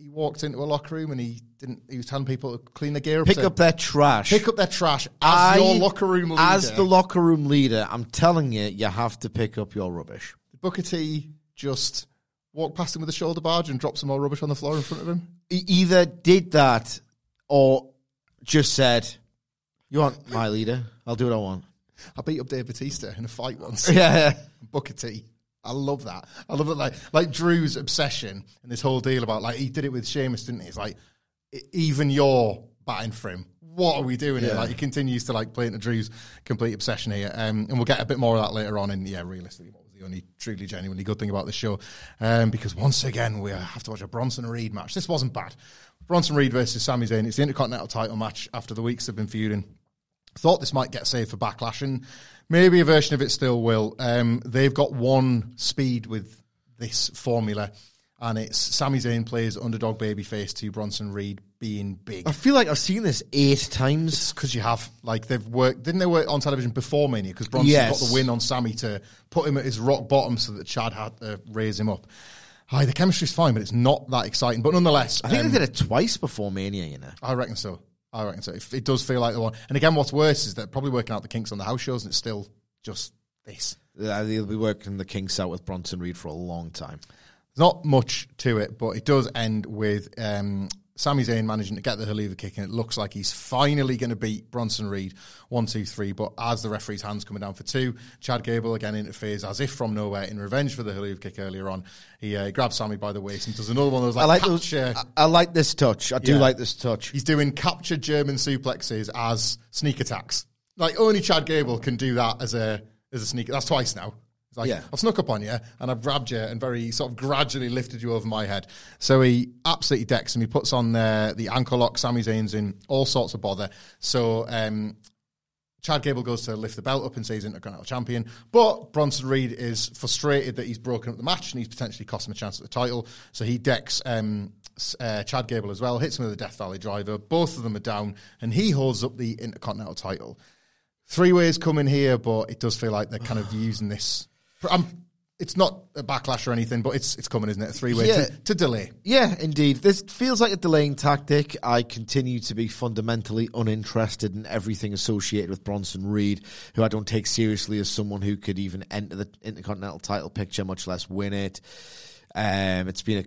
he walked into a locker room and he didn't. He was telling people to clean their gear up. Pick to, up their trash. Pick up their trash as I, your locker room leader. As the locker room leader, I'm telling you, you have to pick up your rubbish. Booker T just walked past him with a shoulder barge and dropped some more rubbish on the floor in front of him. He either did that or just said, "You want my leader? I'll do what I want." I beat up Dave Bautista in a fight once. Yeah, Booker T. I love that. I love it. Like like Drew's obsession and this whole deal about like he did it with Sheamus, didn't he? It's like even you're batting for him. What are we doing yeah. here? Like he continues to like play into Drew's complete obsession here, um, and we'll get a bit more of that later on. And yeah, realistically, what was the only truly genuinely good thing about the show? Um, because once again we have to watch a Bronson Reed match. This wasn't bad. Bronson Reed versus Sami Zayn. It's the Intercontinental title match after the weeks they've been feuding. Thought this might get saved for Backlash, and maybe a version of it still will. Um, they've got one speed with this formula, and it's Sami Zayn plays underdog babyface to Bronson Reed being big. I feel like I've seen this eight times. Because you have. Like, they've worked... Didn't they work on television before Mania? Because Bronson Yes. got the win on Sami to put him at his rock bottom so that Chad had to raise him up. Hi, the chemistry's fine, but it's not that exciting. But nonetheless... I think um, they did it twice before Mania, you know. I reckon so. I reckon so. It, it does feel like the one. And again, what's worse is they're probably working out the kinks on the house shows, and it's still just this. Uh, they'll be working the kinks out with Bronson Reed for a long time. There's not much to it, but it does end with um, Sami Zayn managing to get the Helluva kick, and it looks like he's finally going to beat Bronson Reed one, two, three. But as the referee's hand's coming down for two, Chad Gable again interferes as if from nowhere in revenge for the Helluva kick earlier on. He uh, grabs Sami by the waist and does another one of those like, I like capture. those, I, I like this touch. I do Yeah. like this touch. He's doing captured German suplexes as sneak attacks. Like only Chad Gable can do that as a as a sneak. That's twice now. It's like, Yeah. I've snuck up on you and I've grabbed you and very sort of gradually lifted you over my head. So he absolutely decks him. He puts on uh, the ankle lock. Sami Zayn's in all sorts of bother. So um, Chad Gable goes to lift the belt up and say he's Intercontinental Champion. But Bronson Reed is frustrated that he's broken up the match and he's potentially cost him a chance at the title. So he decks um, uh, Chad Gable as well, hits him with a Death Valley driver. Both of them are down and he holds up the Intercontinental title. Three ways coming here, but it does feel like they're kind of using this... I'm, it's not a backlash or anything, but it's it's coming, isn't it? A three-way Yeah. to, to delay. Yeah, indeed. This feels like a delaying tactic. I continue to be fundamentally uninterested in everything associated with Bronson Reed, who I don't take seriously as someone who could even enter the Intercontinental title picture, much less win it. Um, it's been a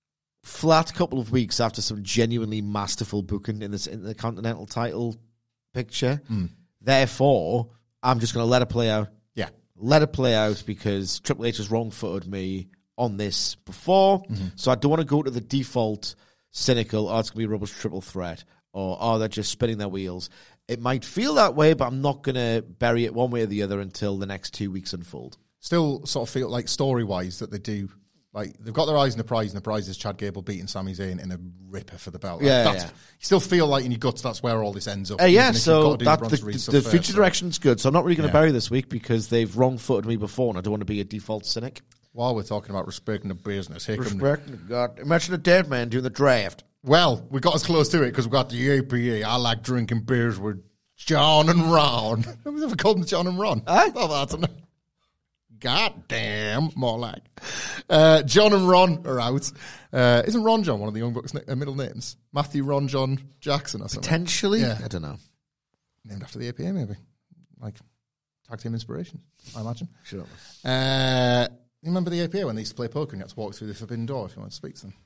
flat couple of weeks after some genuinely masterful booking in this Intercontinental title picture. Mm. Therefore, I'm just going to let it play out. Yeah. Let it play out because Triple H has wrong-footed me on this before. Mm-hmm. So I don't want to go to the default cynical, oh, it's going to be a rubbish triple threat, or, oh, they're just spinning their wheels. It might feel that way, but I'm not going to bury it one way or the other until the next two weeks unfold. Still sort of feel like story-wise that they do, like, they've got their eyes on the prize, and the prize is Chad Gable beating Sami Zayn in a ripper for the belt. Like, Yeah, that's, yeah. You still feel like in your guts that's where all this ends up. Uh, yeah, even if you've so got to do that, the, Bronson Reed the, stuff the first, future so. direction's good. So I'm not really going to Yeah. bury this week because they've wrong-footed me before, and I don't want to be a default cynic. While we're talking about respecting the business, here come Respect, God, imagine a dead man doing the draft. Well, we got as close to it because we got the A P A. I like drinking beers with John and Ron. Have we ever called them John and Ron? Aye. Oh, that's enough. God damn, more like. Uh, John and Ron are out. Uh, isn't Ron John one of the Young Bucks' uh, middle names? Matthew Ron John Jackson or something? Potentially? Yeah. I don't know. Named after the A P A, maybe. Like, tag team inspiration, I imagine. Sure. Uh, you remember the A P A when they used to play poker and you had to walk through the forbidden door if you want to speak to them?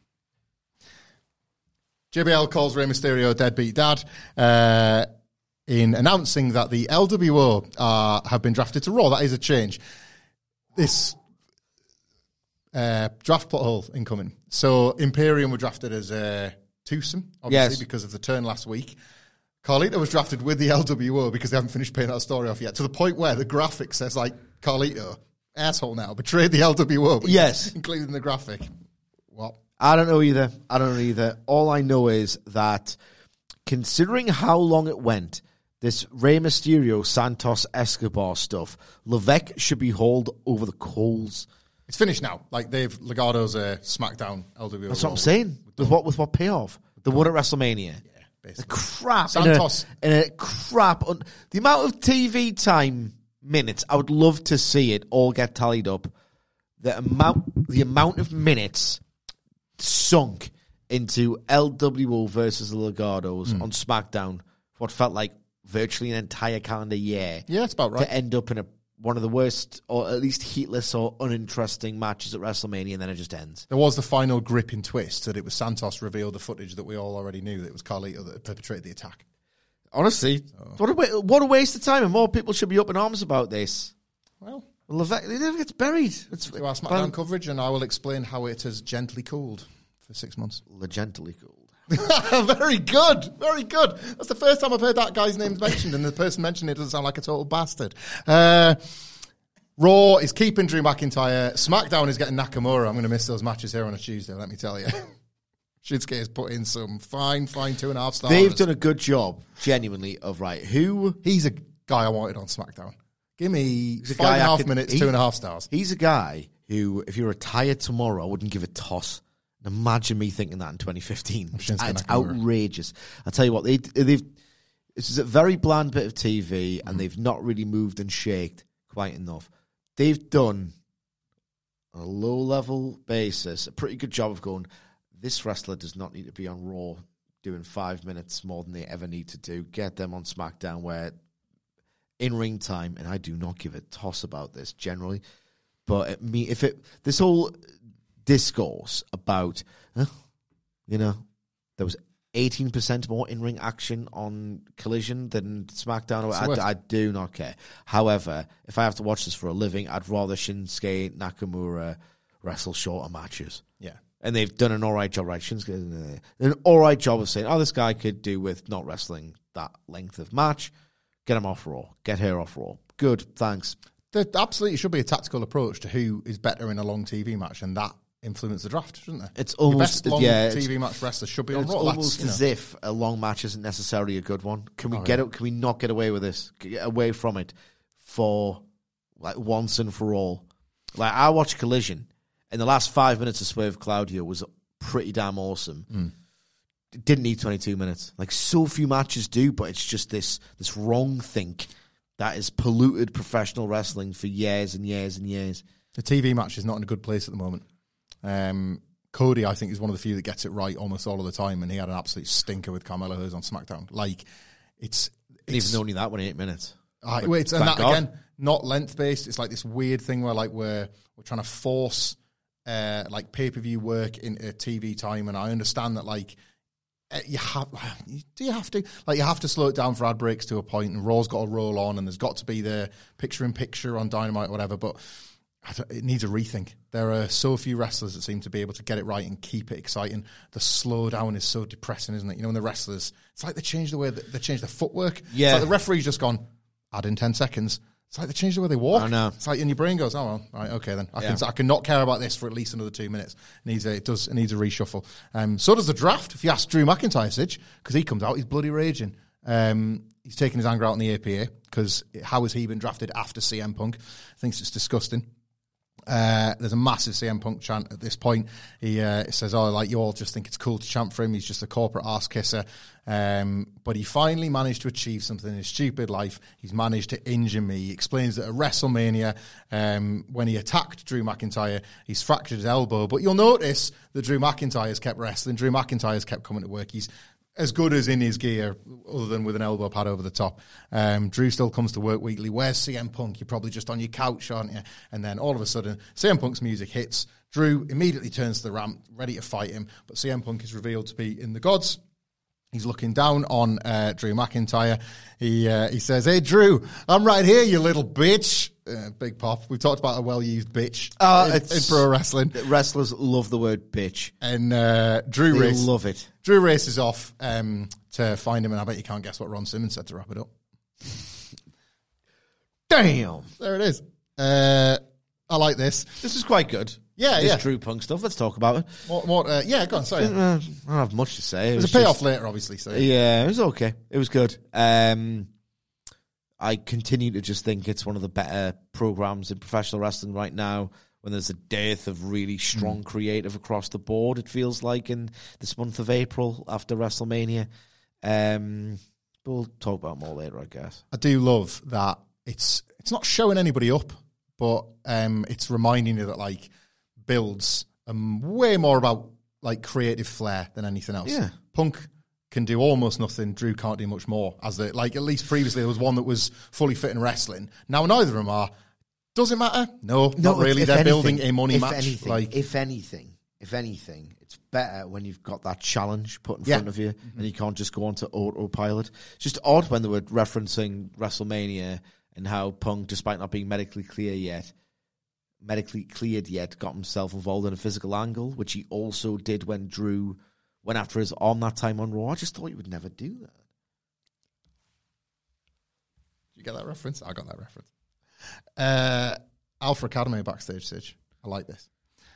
J B L calls Rey Mysterio deadbeat dad uh, in announcing that the L W O uh, have been drafted to Raw. That is a change. This uh, draft plot hole incoming. So Imperium were drafted as a twosome, obviously, Yes. because of the turn last week. Carlito was drafted with the L W O because they haven't finished paying that story off yet, to the point where the graphic says, like, Carlito, asshole now, betrayed the L W O. But Yes. included in the graphic. What? I don't know either. I don't know either. All I know is that considering how long it went, this Rey Mysterio, Santos Escobar stuff, Levesque should be hauled over the coals. It's finished now. Like, they've, Legado's a SmackDown L W O. That's what I'm role. saying. With what, with what payoff? The one at WrestleMania. Yeah, The basically. crap. Santos. In a, in a crap. Un- the amount of T V time minutes, I would love to see it all get tallied up. The amount, the amount of minutes sunk into L W O versus the Legados Mm. on SmackDown for what felt like virtually an entire calendar year. Yeah, that's about right. To end up in a one of the worst, or at least heatless or uninteresting matches at WrestleMania, and then it just ends. There was the final gripping twist that it was Santos revealed the footage that we all already knew that it was Carlito that had perpetrated the attack. Honestly, oh. what, a wa- what a waste of time, and more people should be up in arms about this. Well, Levesque, it never gets buried. It's do our SmackDown coverage, and I will explain how it has gently cooled for six months. Gently cooled. Very good, very good. That's the first time I've heard that guy's name mentioned, and the person mentioning it doesn't sound like a total bastard. Uh, Raw is keeping Drew McIntyre. SmackDown is getting Nakamura. I'm going to miss those matches here on a Tuesday, let me tell you. Shinsuke has put in some fine, fine two and a half stars. They've done a good job, genuinely, of right. Who he's a guy I wanted on SmackDown. Give me he's a five guy and a half could, minutes, he, two and a half stars. He's a guy who, if you're retired tomorrow, I wouldn't give a toss. Imagine me thinking that in twenty fifteen. It's, it's outrageous. I'll tell you what, they, they've. This is a very bland bit of T V, and mm-hmm. they've not really moved and shaked quite enough. They've done, on a low-level basis, a pretty good job of going, this wrestler does not need to be on Raw doing five minutes more than they ever need to do. Get them on SmackDown where in-ring time, and I do not give a toss about this generally, but it, me, if it this whole discourse about, huh, you know, there was eighteen percent more in-ring action on Collision than SmackDown. I, I do not care. However, if I have to watch this for a living, I'd rather Shinsuke Nakamura wrestle shorter matches. Yeah. And they've done an all right job, right? Shinsuke, an all right job of saying, oh, this guy could do with not wrestling that length of match. Get him off Raw. Get her off Raw. Good, thanks. There absolutely should be a tactical approach to who is better in a long T V match, and that influence the draft, shouldn't there? It's almost Your best long yeah, T V match wrestler should be on It's Raw. almost That's, as you know. if a long match isn't necessarily a good one. Can we oh, get yeah. it? Can we not get away with this? Get away from it for like once and for all. Like I watched Collision, and the last five minutes of Swerve Claudio was pretty damn awesome. Mm. It didn't need twenty-two minutes. Like so few matches do, but it's just this this wrong think that has polluted professional wrestling for years and years and years. The T V match is not in a good place at the moment. Um, Cody, I think, is one of the few that gets it right almost all of the time, and he had an absolute stinker with Carmelo Hayes on SmackDown. Like, it's... it's even only that one, eight minutes. Uh, wait, and that, God. again, not length-based. It's like this weird thing where, like, we're, we're trying to force, uh, like, pay-per-view work into T V time, and I understand that, like, you have, do you have to? Like, you have to slow it down for ad breaks to a point, and Raw's got to roll on, and there's got to be the picture-in-picture on Dynamite or whatever, but it needs a rethink. There are so few wrestlers that seem to be able to get it right and keep it exciting. The slowdown is so depressing, isn't it? You know, when the wrestlers, it's like they change the way that they change their footwork. Yeah. It's like the referee's just gone, add in ten seconds. It's like they change the way they walk. I know. It's like, and your brain goes, oh, well, right, okay then. I yeah. can I can not care about this for at least another two minutes. It needs a, it does, it needs a reshuffle. Um, so does the draft, if you ask Drew McIntyre, Sidge, because he comes out, he's bloody raging. Um, he's taking his anger out on the A P A, because how has he been drafted after C M Punk? Thinks it's disgusting. Uh, there's a massive C M Punk chant at this point. He uh, says, oh, like, you all just think it's cool to chant for him. He's just a corporate arse kisser. Um, but he finally managed to achieve something in his stupid life. He's managed to injure me. He explains that at WrestleMania, um, when he attacked Drew McIntyre, he's fractured his elbow. But you'll notice that Drew McIntyre has kept wrestling. Drew McIntyre has kept coming to work. He's as good as in his gear, other than with an elbow pad over the top. Um, Drew still comes to work weekly. Where's C M Punk? You're probably just on your couch, aren't you? And then all of a sudden, C M Punk's music hits. Drew immediately turns to the ramp, ready to fight him. But C M Punk is revealed to be in the gods. He's looking down on uh, Drew McIntyre. He uh, he says, hey, Drew, I'm right here, you little bitch. Uh, big pop. We've talked about a well-used bitch uh, in, in pro wrestling. Wrestlers love the word bitch. And uh, Drew they race, love it. Drew races off um, to find him, and I bet you can't guess what Ron Simmons said to wrap it up. Damn. There it is. Uh, I like this. This is quite good. Yeah, this yeah. Drew Punk stuff. Let's talk about it. What? what uh, yeah, go on. Sorry. Uh, I don't have much to say. It There's was a payoff just, later, obviously. So yeah, it was okay. It was good. Um, I continue to just think it's one of the better programs in professional wrestling right now. When there's a dearth of really strong mm. creative across the board, it feels like in this month of April after WrestleMania. Um, but we'll talk about more later, I guess. I do love that it's it's not showing anybody up, but um, it's reminding you that like builds um, way more about like creative flair than anything else. Yeah. Punk can do almost nothing. Drew can't do much more. As the, like, at least previously there was one that was fully fit in wrestling. Now neither of them are. Does it matter? No, No, not really. if They're anything, building a money if match. Anything, like, if anything, if anything, it's better when you've got that challenge put in Yeah. front of you mm-hmm. and you can't just go on to autopilot. It's just odd when they were referencing WrestleMania and how Punk, despite not being medically clear yet, medically cleared yet, got himself involved in a physical angle, which he also did when Drew went after his arm that time on Raw. I just thought he would never do that. Did you get that reference? I got that reference. Uh, Alpha Academy backstage stage. I like this.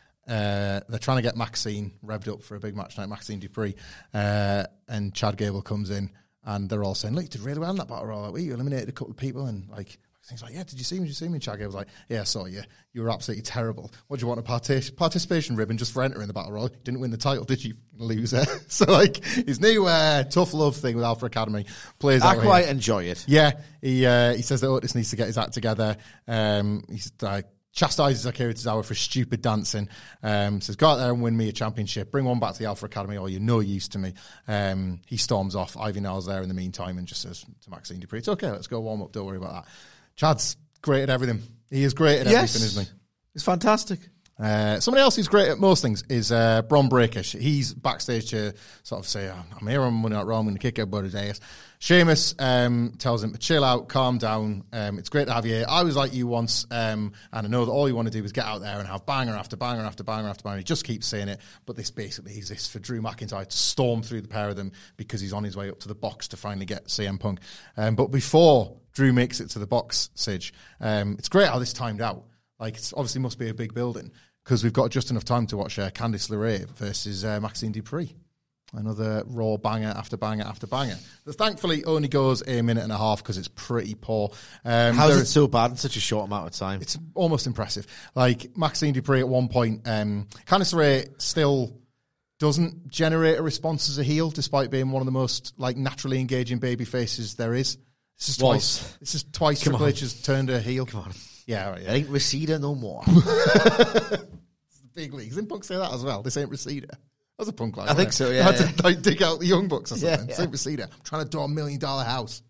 Uh, they're trying to get Maxine revved up for a big match tonight, Maxine Dupree. Uh, and Chad Gable comes in and they're all saying, look, you did really well in that battle royal. Like, you eliminated a couple of people and like, he's like, yeah, did you see me? Did you see me? Chad Gable was like, yeah, I saw you. You were absolutely terrible. What do you want, a partic- participation ribbon just for entering the battle royal? You didn't win the title, did you, loser? So like, his new uh, tough love thing with Alpha Academy plays I out quite here. enjoy it. Yeah, he uh, he says that Otis needs to get his act together. Um, he's uh, chastises Akira Tozawa for stupid dancing. Um, says, go out there and win me a championship. Bring one back to the Alpha Academy or you're no use to me. Um, he storms off. Ivy Nell's there in the meantime and just says to Maxine Dupree, it's okay, let's go warm up. Don't worry about that. Chad's great at everything. He is great at yes. everything, isn't he? It's fantastic. Uh, somebody else who's great at most things is uh, Bron Breakker. He's backstage to sort of say, oh, I'm here on Monday Night Raw, I'm going to kick everybody's ass. Sheamus um, tells him to chill out, calm down. Um, it's great to have you here. I was like you once, um, and I know that all you want to do is get out there and have banger after banger after banger after banger. He just keeps saying it, but this basically exists for Drew McIntyre to storm through the pair of them because he's on his way up to the box to finally get C M Punk. Um, but before Drew makes it to the box, Sige, um, it's great how this timed out. Like, it's obviously must be a big building because we've got just enough time to watch uh, Candice LeRae versus uh, Maxine Dupree. Another Raw banger after banger after banger. That thankfully only goes a minute and a half because it's pretty poor. Um, How is it so bad in such a short amount of time? It's almost impressive. Like, Maxine Dupree at one point, um, Candice LeRae still doesn't generate a response as a heel despite being one of the most like naturally engaging baby faces there is. This is twice. Was. This is twice Come Triple on. H has turned her heel. Come on. Yeah, right, yeah. It ain't Reseda no more. It's the big leagues. Didn't Punk say that as well? This ain't Reseda. That's a Punk line. I think right? so, yeah, I had yeah. to like, dig out the Young Bucks or something. Yeah, yeah. This ain't Reseda. I'm trying to do a million dollar house.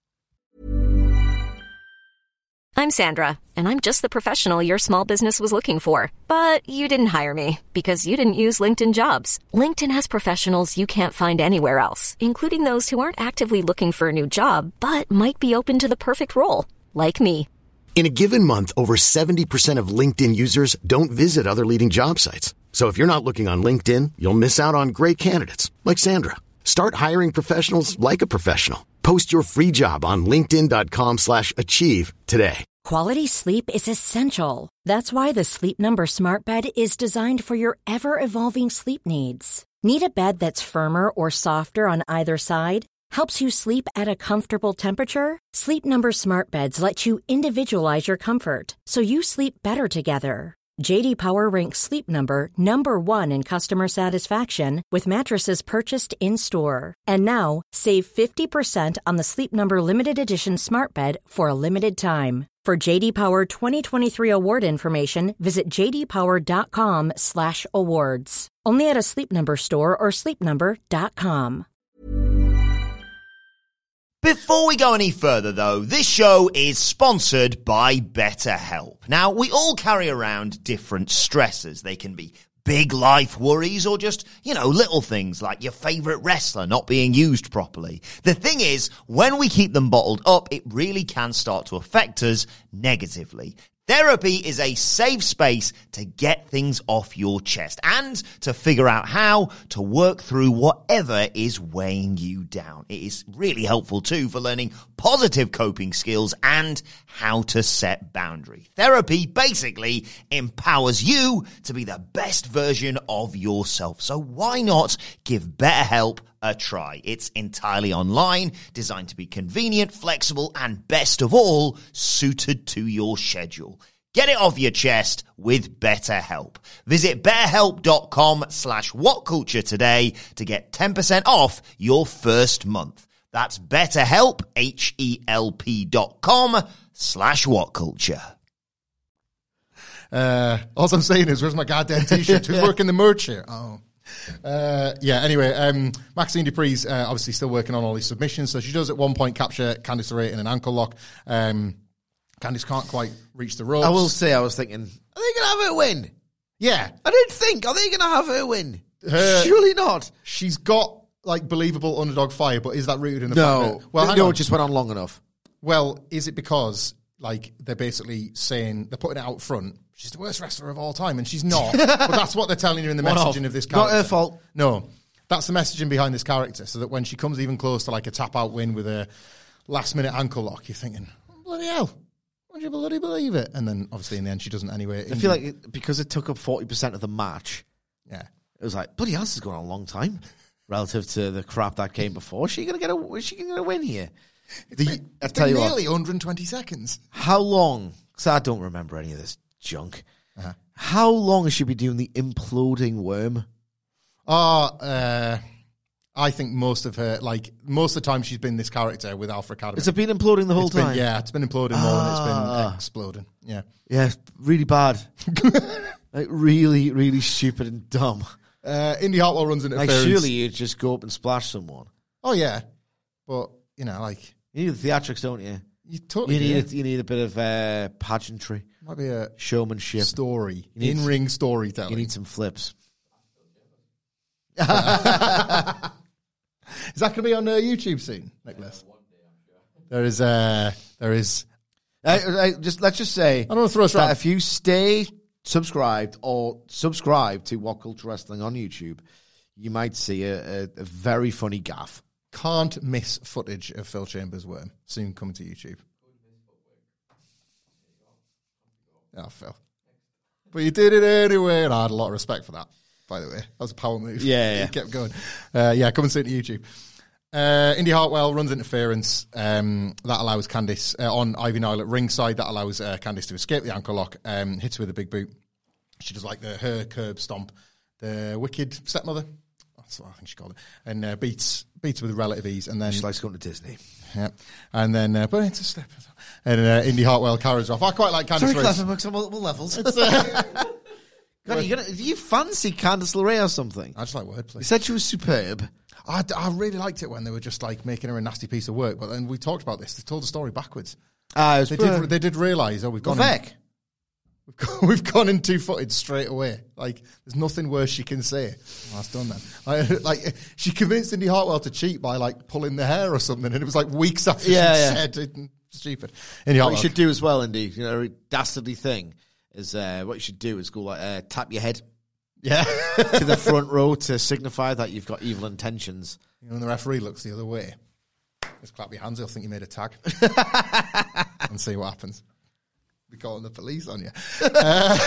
I'm Sandra, and I'm just the professional your small business was looking for. But you didn't hire me because you didn't use LinkedIn Jobs. LinkedIn has professionals you can't find anywhere else, including those who aren't actively looking for a new job, but might be open to the perfect role, like me. In a given month, over seventy percent of LinkedIn users don't visit other leading job sites. So if you're not looking on LinkedIn, you'll miss out on great candidates like Sandra. Start hiring professionals like a professional. Post your free job on linkedin.com slash achieve today. Quality sleep is essential. That's why the Sleep Number Smart Bed is designed for your ever-evolving sleep needs. Need a bed that's firmer or softer on either side? Helps you sleep at a comfortable temperature? Sleep Number Smart Beds let you individualize your comfort so you sleep better together. J D Power ranks Sleep Number number one in customer satisfaction with mattresses purchased in-store. And now, save fifty percent on the Sleep Number Limited Edition Smart Bed for a limited time. For J D Power twenty twenty-three award information, visit jdpower.com slash awards. Only at a Sleep Number store or sleep number dot com. Before we go any further, though, this show is sponsored by BetterHelp. Now, we all carry around different stressors. They can be big life worries or just, you know, little things like your favorite wrestler not being used properly. The thing is, when we keep them bottled up, it really can start to affect us negatively. Therapy is a safe space to get things off your chest and to figure out how to work through whatever is weighing you down. It is really helpful too for learning positive coping skills and how to set boundaries. Therapy basically empowers you to be the best version of yourself. So why not give BetterHelp a try? It's entirely online, designed to be convenient, flexible, and best of all, suited to your schedule. Get it off your chest with BetterHelp. Visit betterhelp.com slash whatculture today to get ten percent off your first month. That's BetterHelp, H-E-L-P dot com slash whatculture. Uh, all I'm saying is, where's my goddamn t-shirt? Who's working the merch here? Oh. Uh, yeah, anyway, um, Maxine Dupree's uh, obviously still working on all these submissions, so she does at one point capture Candice LeRae in an ankle lock. Um, Candice can't quite reach the ropes. I will say, I was thinking, are they going to have her win? Yeah. I didn't think, are they going to have her win? Her- Surely not. She's got, like, believable underdog fire, but is that rooted in the No. fact that... Well, hang no, on. it just went on long enough. Well, is it because, like, they're basically saying, they're putting it out front, she's the worst wrestler of all time, and she's not. But that's what they're telling you in the One messaging off. of this Not character. her fault. No. That's the messaging behind this character, so that when she comes even close to, like, a tap-out win with a last-minute ankle lock, you're thinking, oh, bloody hell, would you bloody believe it? And then, obviously, in the end, she doesn't anyway. I feel like it, because it took up forty percent of the match, Yeah. it was like, bloody hell, this has gone on a long time relative to the crap that came before. Is she going to get a, is she going to win here? The, Been- I it's tell been you nearly what, one hundred twenty seconds. how long, because I don't remember any of this junk, Uh-huh. how long has she been doing the imploding worm? Oh, uh, I think most of her, like, most of the time she's been this character with Alpha Academy. Has it been imploding the whole It's been- time? yeah, it's been imploding more than it's Ah. been exploding. Yeah. Yeah, it's really bad. Like, really, really stupid and dumb. Uh, Indy Hartwell runs Like, interference. surely you'd just go up and splash someone. Oh, yeah. But, you know, like, You need the theatrics, don't you? you totally You need, do. a, you need a bit of uh, pageantry, Might be a showmanship. story, You need- in-ring storytelling. You need some flips. Is that going to be on uh, YouTube soon, Nicholas? There is, uh, there is. I, I, just let's just say I don't want to throw us that around. if you stay subscribed or subscribe to What Culture Wrestling on YouTube, you might see a, a, a very funny gaff. Can't miss footage of Phil Chambers' worm soon coming to YouTube. Oh, Phil. But you did it anyway, and I had a lot of respect for that, by the way. That was a power move. Yeah, yeah. You kept going. Uh, yeah, coming soon to YouTube. Uh, Indy Hartwell runs interference. Um, that allows Candice uh, on Ivy Nile at ringside. That allows uh, Candice to escape the ankle lock. Um, hits her with a big boot. She does like the her curb stomp, the wicked stepmother. That's what I think she called it. And uh, beats beats with relative ease. And then She likes going to Disney. yeah, and then uh, but it's a step. And uh, Indy Hartwell carries her off. I quite like Candice Very LeRae. clever, works on multiple levels. God, you gonna, do you fancy Candice LeRae or something? I just like You wordplay. said she was superb. I, I really liked it when they were just like making her a nasty piece of work. But then we talked about this. They told the story backwards. Ah, it was They brilliant. did. They did realise. Oh, we've gone. In, Vec. we've gone. We've gone in two footed straight away. Like there's nothing worse she can say. Oh, that's done then. Like, like she convinced Indy Hartwell to cheat by like pulling the hair or something, and it was like weeks after Yeah, she yeah. said it. Stupid. Indy What Hartwell. you should do as well, Indy, you know, a dastardly thing is uh, what you should do is go like uh, tap your head yeah. to the front row to signify that you've got evil intentions. You know, when the referee looks the other way, just clap your hands. He'll think you made a tag, and see what happens. Be calling the police on you. Uh,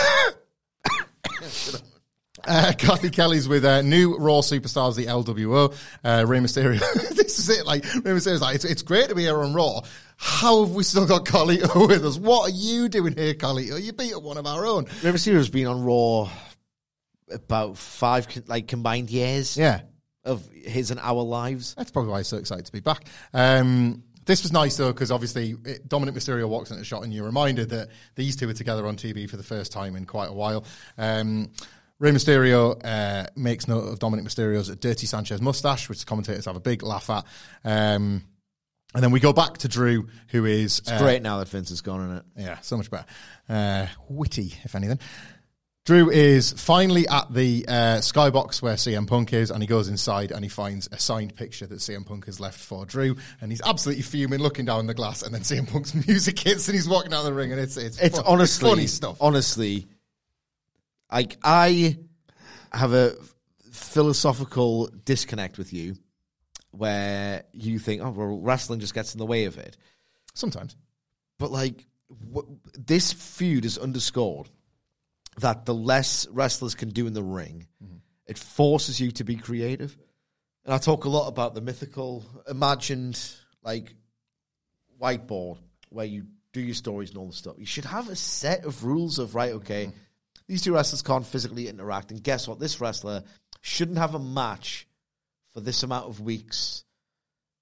uh, Kathy Kelly's with uh, new Raw superstars, the L W O. Uh, Rey Mysterio. This is it. Like Rey Mysterio's like, it's, it's great to be here on Raw. How have we still got Carlito with us? What are you doing here, Carlito? You beat up one of our own. Rey Mysterio's been on Raw about five co- like combined years Yeah. of his and our lives. That's probably why he's so excited to be back. Um, this was nice, though, because obviously it, Dominic Mysterio walks into a shot and you're reminded that these two are together on T V for the first time in quite a while. Um, Rey Mysterio uh, makes note of Dominic Mysterio's Dirty Sanchez mustache, which the commentators have a big laugh at. Um, and then we go back to Drew, who is... It's great now that Vince has gone in it. Yeah, so much better. Uh, witty, if anything. Drew is finally at the uh, skybox where C M Punk is, and he goes inside and he finds a signed picture that C M Punk has left for Drew, and he's absolutely fuming, looking down the glass, and then C M Punk's music hits, and he's walking out of the ring, and it's it's, It's fun, honestly funny stuff. Honestly, like I have a philosophical disconnect with you, where you think, oh, well, wrestling just gets in the way of it. Sometimes. But like w- this feud is underscored that the less wrestlers can do in the ring, mm-hmm. it forces you to be creative. And I talk a lot about the mythical, imagined, like, whiteboard where you do your stories and all the stuff. You should have a set of rules of, right, okay, mm-hmm. these two wrestlers can't physically interact, and guess what? This wrestler shouldn't have a match for this amount of weeks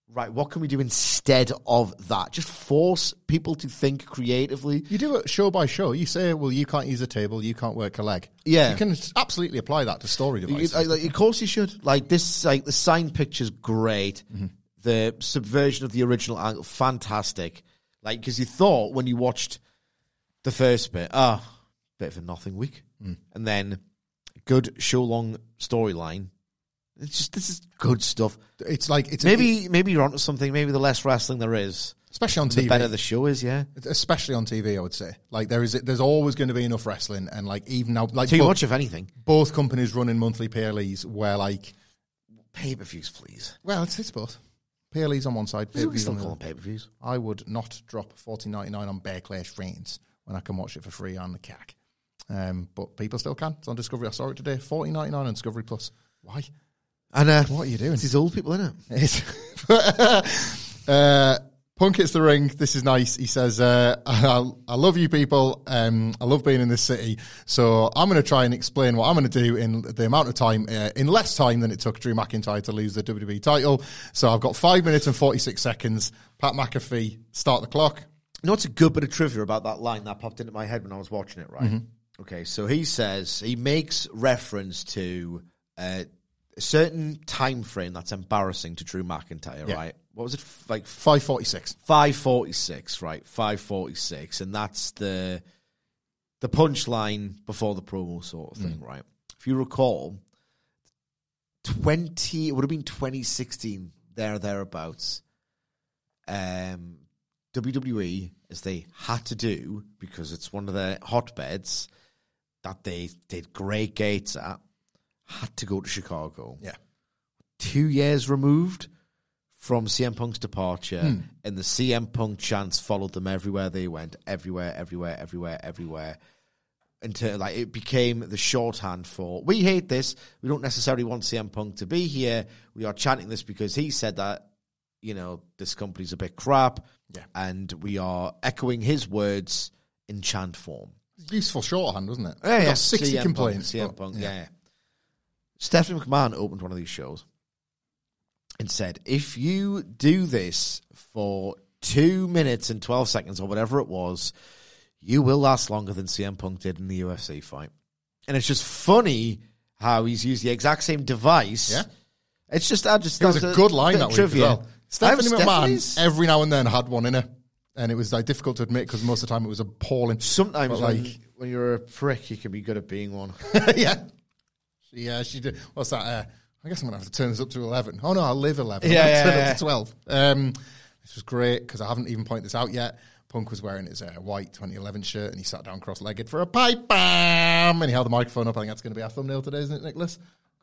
right, what can we do instead of that? Just force people to think creatively. You do it show by show. You say, well, you can't use a table, you can't work a leg. Yeah. You can absolutely apply that to story devices. You, like, of course you should. Like, this, like, the sign picture's great. Mm-hmm. The subversion of the original angle, fantastic. Like, because you thought when you watched the first bit, ah, oh, bit of a nothing week. Mm. And then good show-long storyline. It's just, this is good stuff. It's like, it's maybe, a, maybe you're onto something. Maybe the less wrestling there is, especially on T V, the better the show is. Yeah, especially on T V, I would say. Like, there is, there's always going to be enough wrestling, and like even now, like too both, much of anything. Both companies running monthly P L Es where like pay-per-views, please. Well, it's, it's both. P L Es on one side, pay-per-views on the other. Pay-per-views. I would not drop fourteen ninety-nine on Bear Clash Reigns when I can watch it for free on the C A C. Um, but people still can. It's on Discovery. I saw it today. fourteen ninety-nine on Discovery Plus. Why? And uh, what are you doing? It's these old people, isn't it? uh, Punk hits the ring. This is nice. He says, uh, I, I love you people. Um, I love being in this city. So I'm going to try and explain what I'm going to do in the amount of time, uh, in less time than it took Drew McIntyre to lose the W W E title. So I've got five minutes and forty-six seconds. Pat McAfee, start the clock. You know what's a good bit of trivia about that line that popped into my head when I was watching it, right? Mm-hmm. Okay, so he says, he makes reference to uh, a certain time frame that's embarrassing to Drew McIntyre, yeah. right? What was it? Like five forty-six. five forty-six, right? five forty-six. And that's the the punchline before the promo sort of thing, mm. right? If you recall, twenty it would have been twenty sixteen, there, thereabouts. Um, W W E, as they had to do, because it's one of their hotbeds that they did great gates at, had to go to Chicago. Yeah. Two years removed from C M Punk's departure, hmm. and the C M Punk chants followed them everywhere they went, everywhere, everywhere, everywhere, everywhere, until like it became the shorthand for, we hate this, we don't necessarily want C M Punk to be here, we are chanting this because he said that, you know, this company's a bit crap, yeah. and we are echoing his words in chant form. Useful shorthand, wasn't it? Yeah, yeah. sixty C M complaints. Punk, C M Punk, yeah. yeah. Stephanie McMahon opened one of these shows and said, if you do this for two minutes and twelve seconds or whatever it was, you will last longer than C M Punk did in the U F C fight. And it's just funny how he's used the exact same device. Yeah. It's just, I just it was a good line that week as well. Stephanie McMahon every now and then had one in her. And it was like difficult to admit because most of the time it was appalling. Sometimes like, when, when you're a prick, you can be good at being one. yeah. Yeah, she did. What's that? Uh, I guess I'm going to have to turn this up to eleven. Oh, no, I'll live eleven. Yeah, I'm yeah, turn yeah. up to twelve. Um, this was great because I haven't even pointed this out yet. Punk was wearing his uh, white twenty eleven shirt and he sat down cross-legged for a pipe bomb and he held the microphone up. I think that's going to be our thumbnail today, isn't it, Nicholas?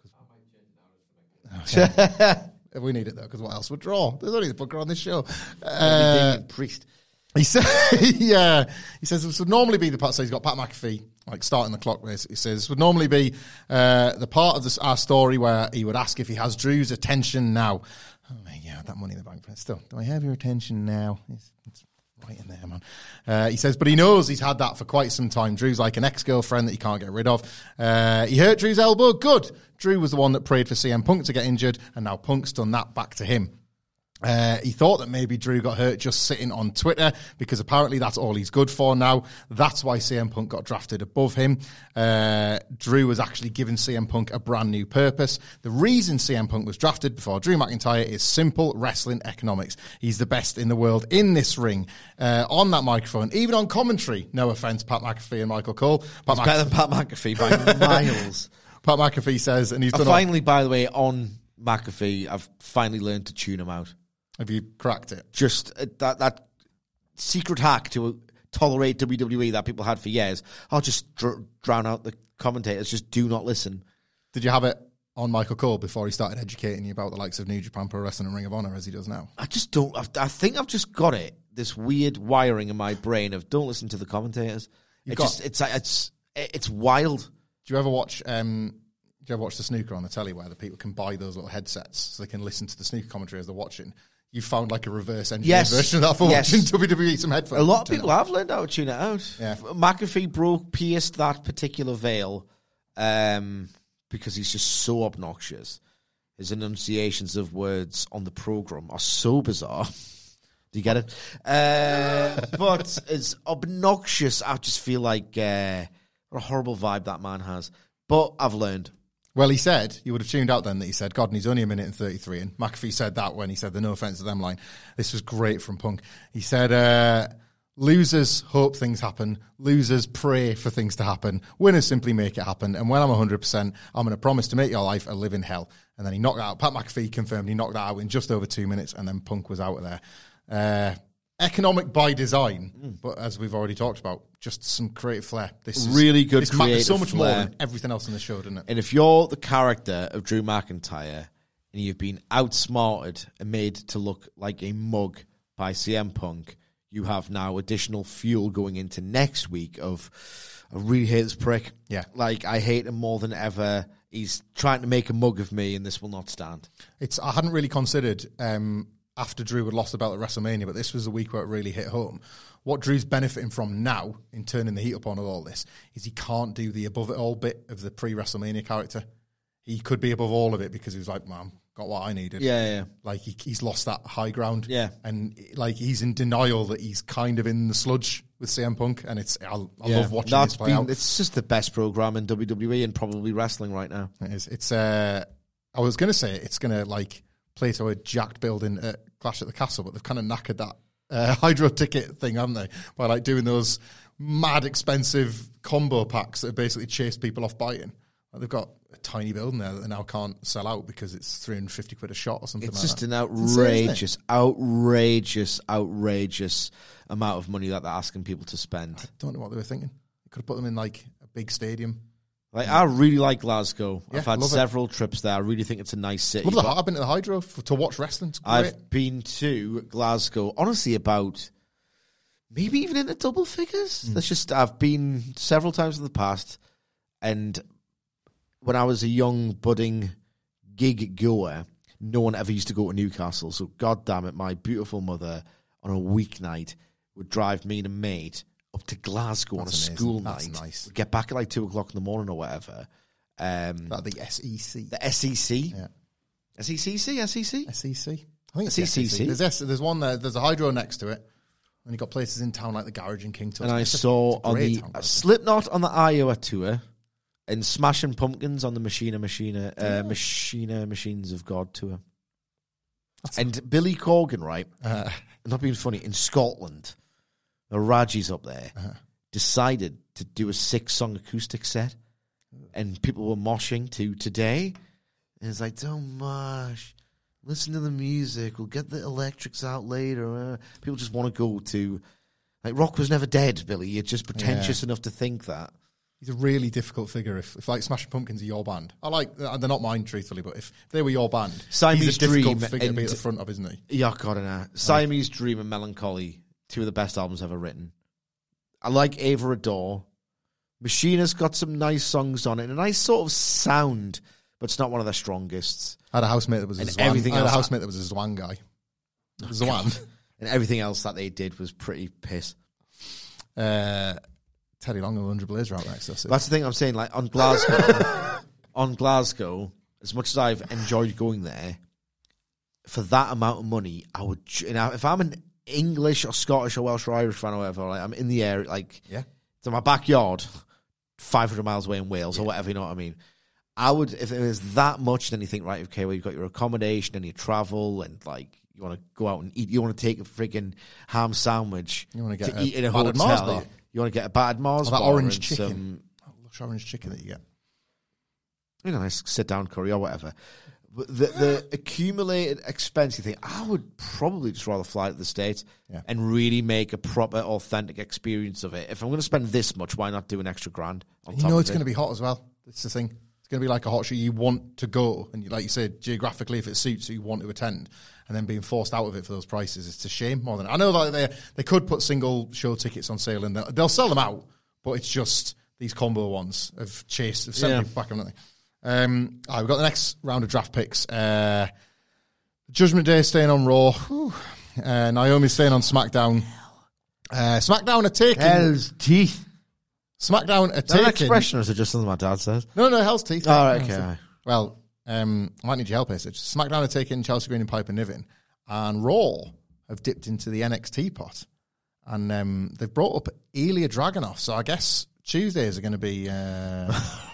Okay. We need it, though, because what else would draw? There's only the booker on this show. Uh, priest. He said, yeah, he says this would normally be the part, so he's got Pat McAfee, like starting the clock, basically. He says this would normally be uh, the part of this, our story where he would ask if he has Drew's attention now. Oh, my God, that money in the bank, but still, do I have your attention now? It's, it's right in there, man. Uh, he says, but he knows he's had that for quite some time. Drew's like an ex-girlfriend that he can't get rid of. Uh, he hurt Drew's elbow. Good. Drew was the one that prayed for C M Punk to get injured, and now Punk's done that back to him. Uh, he thought that maybe Drew got hurt just sitting on Twitter because apparently that's all he's good for now. That's why C M Punk got drafted above him. Uh, Drew was actually giving C M Punk a brand new purpose. The reason C M Punk was drafted before Drew McIntyre is simple wrestling economics. He's the best in the world in this ring, uh, on that microphone, even on commentary. No offense, Pat McAfee and Michael Cole. Pat he's Mc- better than Pat McAfee by miles. Pat McAfee says, and he's I done finally, all- by the way, on McAfee, I've finally learned to tune him out. Have you cracked it? Just uh, that that secret hack to uh, tolerate W W E that people had for years. I'll just dr- drown out the commentators. Just do not listen. Did you have it on Michael Cole before he started educating you about the likes of New Japan Pro Wrestling and Ring of Honor as he does now? I just don't. I've, I think I've just got it. This weird wiring in my brain of don't listen to the commentators. It got, just it's it's it's wild. Do you ever watch? Um, do you ever watch the snooker on the telly where the people can buy those little headsets so they can listen to the snooker commentary as they're watching? You found like a reverse engineered yes. version of that for yes. watching W W E some headphones. A lot of people have learned how to tune it out. Yeah. McAfee broke, pierced that particular veil um, because he's just so obnoxious. his enunciations of words on the program are so bizarre. Do you get it? Uh, but it's obnoxious. I just feel like uh, what a horrible vibe that man has. But I've learned. Well, he said, you would have tuned out then that he said, God, and he's only a minute and thirty-three. And McAfee said that when he said the no offense to them line. This was great from Punk. He said, uh, losers hope things happen. Losers pray for things to happen. Winners simply make it happen. And when I'm one hundred percent, I'm going to promise to make your life a living hell. And then he knocked that out. Pat McAfee confirmed he knocked that out in just over two minutes. And then Punk was out of there. Uh, economic by design, mm. but as we've already talked about, just some creative flair. This is really good. This creative matters so much flair. more than everything else in the show, doesn't it? And if you're the character of Drew McIntyre and you've been outsmarted and made to look like a mug by C M Punk, you have now additional fuel going into next week of, I really hate this prick. Yeah. Like, I hate him more than ever. He's trying to make a mug of me, and this will not stand. It's I hadn't really considered um, after Drew had lost the belt at WrestleMania, but this was the week where it really hit home. What Drew's benefiting from now in turning the heat up on all this is he can't do the above it all bit of the pre-WrestleMania character. He could be above all of it because he was like, man, got what I needed. Yeah, yeah. Like, he, he's lost that high ground. Yeah. And, like, he's in denial that he's kind of in the sludge with C M Punk, and it's I, I yeah. love watching That's this play been, out. It's just the best program in W W E and probably wrestling right now. It is. It's, uh, I was going to say it's going to, like, play to a jacked building at Clash at the Castle, but they've kind of knackered that uh, hydro ticket thing, haven't they? By, like, doing those mad expensive combo packs that basically chase people off buying. Like, they've got a tiny building there that they now can't sell out because it's three hundred fifty quid a shot or something it's like just that. an outrageous, insane, outrageous, outrageous amount of money that they're asking people to spend. I don't know what they were thinking. They could have put them in, like, a big stadium. Like, I really like Glasgow. Yeah, I've had love several it. trips trips there. I really think it's a nice city. Love the, I've been to the Hydro for, to watch wrestling. It's great. I've been to Glasgow, honestly, about maybe even into double figures. Mm. That's just, I've been several times in the past, and when I was a young, budding gig goer, no one ever used to go to Newcastle. So, God damn it, my beautiful mother on a weeknight would drive me and a mate up to Glasgow That's on a amazing. school That's night. Nice. We'd get back at like two o'clock in the morning or whatever. Um, that the S E C. The S E C? Yeah. S E C C? S E C? S E C. I think it's S E C C. There's, S- there's one there. There's a Hydro next to it. And you've got places in town like the Garage in King Tut. And I it's saw just, on the uh, Slipknot on the Iowa tour and Smashing Pumpkins on the Machina Machina uh, yeah. Machina Machines of God tour. That's and a- Billy Corgan, right? Uh, not being funny, in Scotland, the Raji's up there, uh-huh. decided to do a six-song acoustic set, and people were moshing to Today. And it's like, don't mosh. Listen to the music. We'll get the electrics out later. Uh, people just want to go to... Like, rock was never dead, Billy. You're just pretentious yeah. enough to think that. He's a really difficult figure. If, if like, Smashing Pumpkins are your band. I like... They're not mine, truthfully, but if they were your band, Siamese he's a difficult Dream figure to be at the front of, isn't he? Yeah, God, I know. Siamese Dream and Melancholy, two of the best albums ever written. I like Ava Adore. Machina's got some nice songs on it, and a nice sort of sound, but it's not one of their strongest. I had a housemate that was a and Zwan. Everything I had else a housemate that was a Zwan guy. Oh, Zwan. And everything else that they did was pretty piss. Uh, Teddy Long and Alundra Blaze are out next. That's, that's the thing I'm saying. Like on Glasgow, on Glasgow, as much as I've enjoyed going there, for that amount of money, I would. You know, if I'm an English or Scottish or Welsh or Irish fan or whatever, like I'm in the area, like yeah, to my backyard, five hundred miles away in Wales yeah. or whatever. You know what I mean? I would, if it was that much, then you think, right, okay, well, you've got your accommodation and your travel, and like you want to go out and eat, you want to take a freaking ham sandwich, you want to get to a eat in a battered hotel, Mars bar. You want to get a battered Mars or that bar orange and chicken, some, that lush orange chicken that you get, you know, nice sit down curry or whatever. But the the accumulated expense, you think I would probably just rather fly to the States yeah. and really make a proper, authentic experience of it. If I'm going to spend this much, why not do an extra grand on you top know of it's it? going to be hot as well. It's the thing. It's going to be like a hot show. You want to go, and you, like you said, geographically, if it suits you, you want to attend, and then being forced out of it for those prices, it's a shame. More than I know that they they could put single show tickets on sale, and they'll, they'll sell them out, but it's just these combo ones have chased, have sent yeah. me back on nothing. Um, all right, we've got the next round of draft picks. Uh, Judgment Day staying on Raw. Whew. Uh, Naomi staying on SmackDown. Uh, SmackDown are taking Hell's Teeth. SmackDown are Is that taking an expression, or is it just something my dad says? No, no, Hell's Teeth. Oh, right, okay. Well, Um, I might need your help here. So SmackDown are taking Chelsea Green and Piper Niven, and Raw have dipped into the N X T pot, and um, they've brought up Ilya Dragunov. So I guess Tuesdays are going to be. Uh...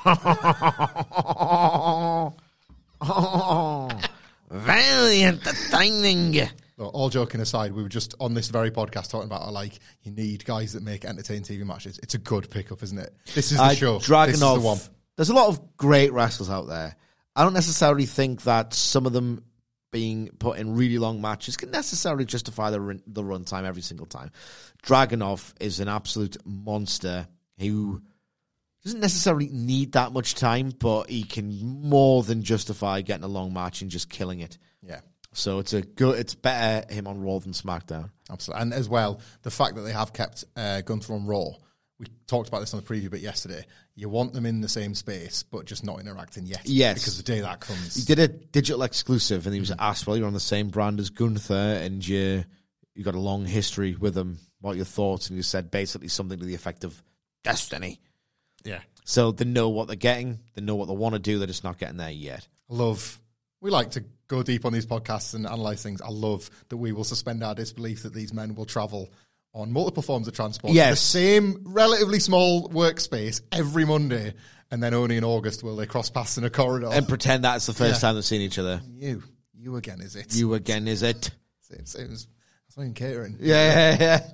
oh, very entertaining. All joking aside, we were just on this very podcast talking about how, like, you need guys that make entertaining T V matches. It's a good pickup, isn't it? This is the uh, show. Dragunov, this is the one. There's a lot of great wrestlers out there. I don't necessarily think that some of them being put in really long matches can necessarily justify the run, the run time every single time. Dragunov is an absolute monster who doesn't necessarily need that much time, but he can more than justify getting a long match and just killing it. Yeah. So it's a good. It's better him on Raw than SmackDown. Absolutely. And as well, the fact that they have kept uh, Gunther on Raw, we talked about this on the preview bit yesterday. You want them in the same space, but just not interacting yet. Yes. Because the day that comes... He did a digital exclusive, and he was asked, well, you're on the same brand as Gunther, and you you got a long history with him. What are your thoughts? And you said basically something to the effect of Destiny. Yeah. So they know what they're getting. They know what they want to do. They're just not getting there yet. I love... We like to go deep on these podcasts and analyse things. I love that we will suspend our disbelief that these men will travel on multiple forms of transport. Yes. The same relatively small workspace every Monday, and then only in August will they cross paths in a corridor. And pretend that's the first Yeah. time they've seen each other. You. You again, is it? You again, is it? Same, same as... That's not even catering. Yeah, yeah, yeah.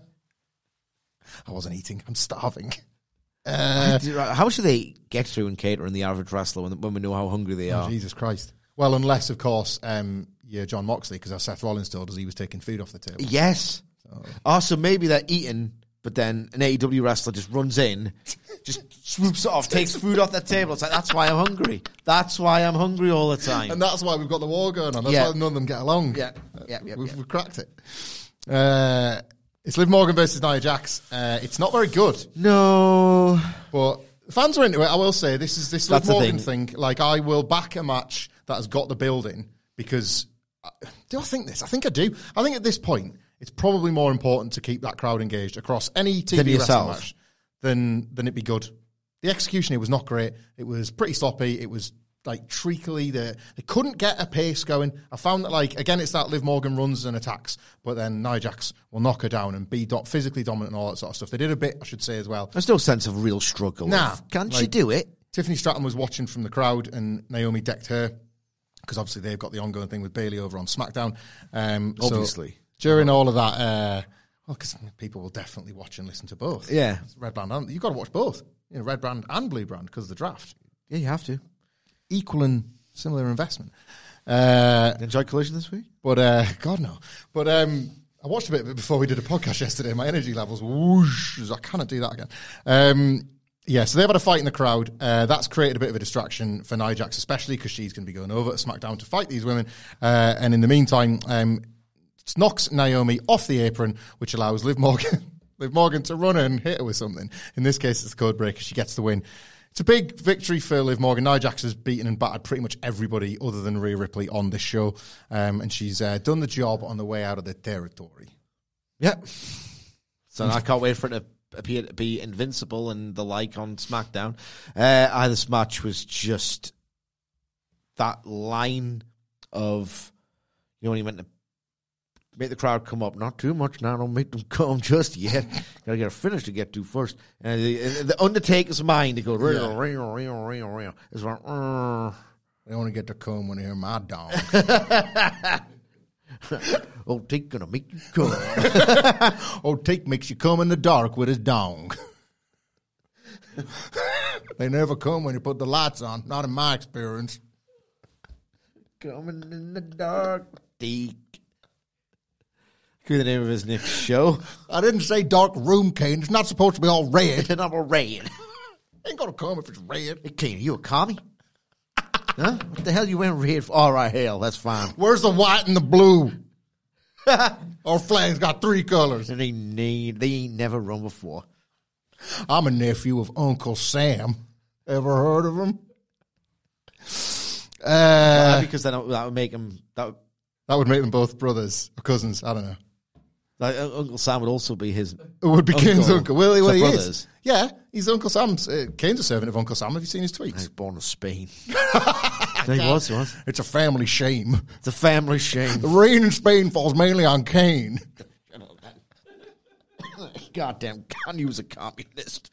I wasn't eating. I'm starving. Uh, How should they get through and cater in the average wrestler when, when we know how hungry they oh, are? Jesus Christ. Well, unless, of course, um, you're John Moxley, because as Seth Rollins told us, he was taking food off the table. Yes. So. Oh, so maybe they're eating, but then an A E W wrestler just runs in, just swoops it off, takes food off the table. It's like, that's why I'm hungry. That's why I'm hungry all the time. And that's why we've got the war going on. That's Yeah. why none of them get along. Yeah, yeah, yeah, We've, yeah. we've cracked it. Uh, it's Liv Morgan versus Nia Jax. Uh, it's not very good, No. but fans are into it. I will say this is this Liv That's the Morgan thing. thing. Like, I will back a match that has got the building because uh, do I think this? I think I do. I think at this point it's probably more important to keep that crowd engaged across any T V Than wrestling yourself. match than than it be good. The execution here was not great. It was pretty sloppy. It was like treacly. They, they couldn't get a pace going. I found that, like, again, it's that Liv Morgan runs and attacks, but then Nia Jax will knock her down and be do- physically dominant and all that sort of stuff. They did a bit, I should say, as well. There's no sense of real struggle. Nah. Can't you Like, do it? Tiffany Stratton was watching from the crowd, and Naomi decked her because obviously they've got the ongoing thing with Bayley over on SmackDown. Um, so Obviously. during all of that, uh, well, because people will definitely watch and listen to both. Yeah. It's Red Brand, and you've got to watch both. You know, Red Brand and Blue Brand because of the draft. Yeah, you have to. Equal and similar investment. Uh, Enjoy Collision this week? but uh, God no. But um, I watched a bit of it before we did a podcast yesterday. My energy levels whoosh. I cannot do that again. Um, yeah, so they've had a fight in the crowd. Uh, that's created a bit of a distraction for Nia Jax, especially because she's going to be going over to SmackDown to fight these women. Uh, and in the meantime, um, it knocks Naomi off the apron, which allows Liv Morgan, Liv Morgan to run and hit her with something. In this case, it's the code breaker. She gets the win. It's a big victory for Liv Morgan. Nia Jax has beaten and battered pretty much everybody other than Rhea Ripley on this show. Um, and she's uh, done the job on the way out of the territory. Yeah. So I can't wait for it to appear to be invincible and the like on SmackDown. Uh, I, this match was just that line of, you know, when you meant to make the crowd come up, not too much now, don't make them come just yet. Got to get a finish to get to first. And the, the Undertaker's mind, it goes, Yeah. real, real, real, real, real. It's like, uh. They only get to come when they hear my dog. Oh, Take gonna make you come. Oh, Take makes you come in the dark with his dong. They never come when you put the lights on, not in my experience. Coming in the dark, Take. Could be the name of his next show. I didn't say dark room, Kane. It's not supposed to be all red. It's not a red. Ain't gonna come if it's red. Hey, Kane, are you a commie? Huh? What the hell you wearing red for? All right, hell, that's fine. Where's the white and the blue? Our flag's got three colors. And they need, they ain't never run before. I'm a nephew of Uncle Sam. Ever heard of him? Uh, because then that would make them. That would, that would make them both brothers or cousins. I don't know. Like, uh, Uncle Sam would also be his. It would be uncle. Kane's uncle. Well, well he brothers. is. Yeah, he's Uncle Sam's. Uh, Kane's a servant of Uncle Sam. Have you seen his tweets? He's born in Spain. No, he was, he was. It's a family shame. It's a family shame. The rain in Spain falls mainly on Kane. Goddamn, Kanye was a communist.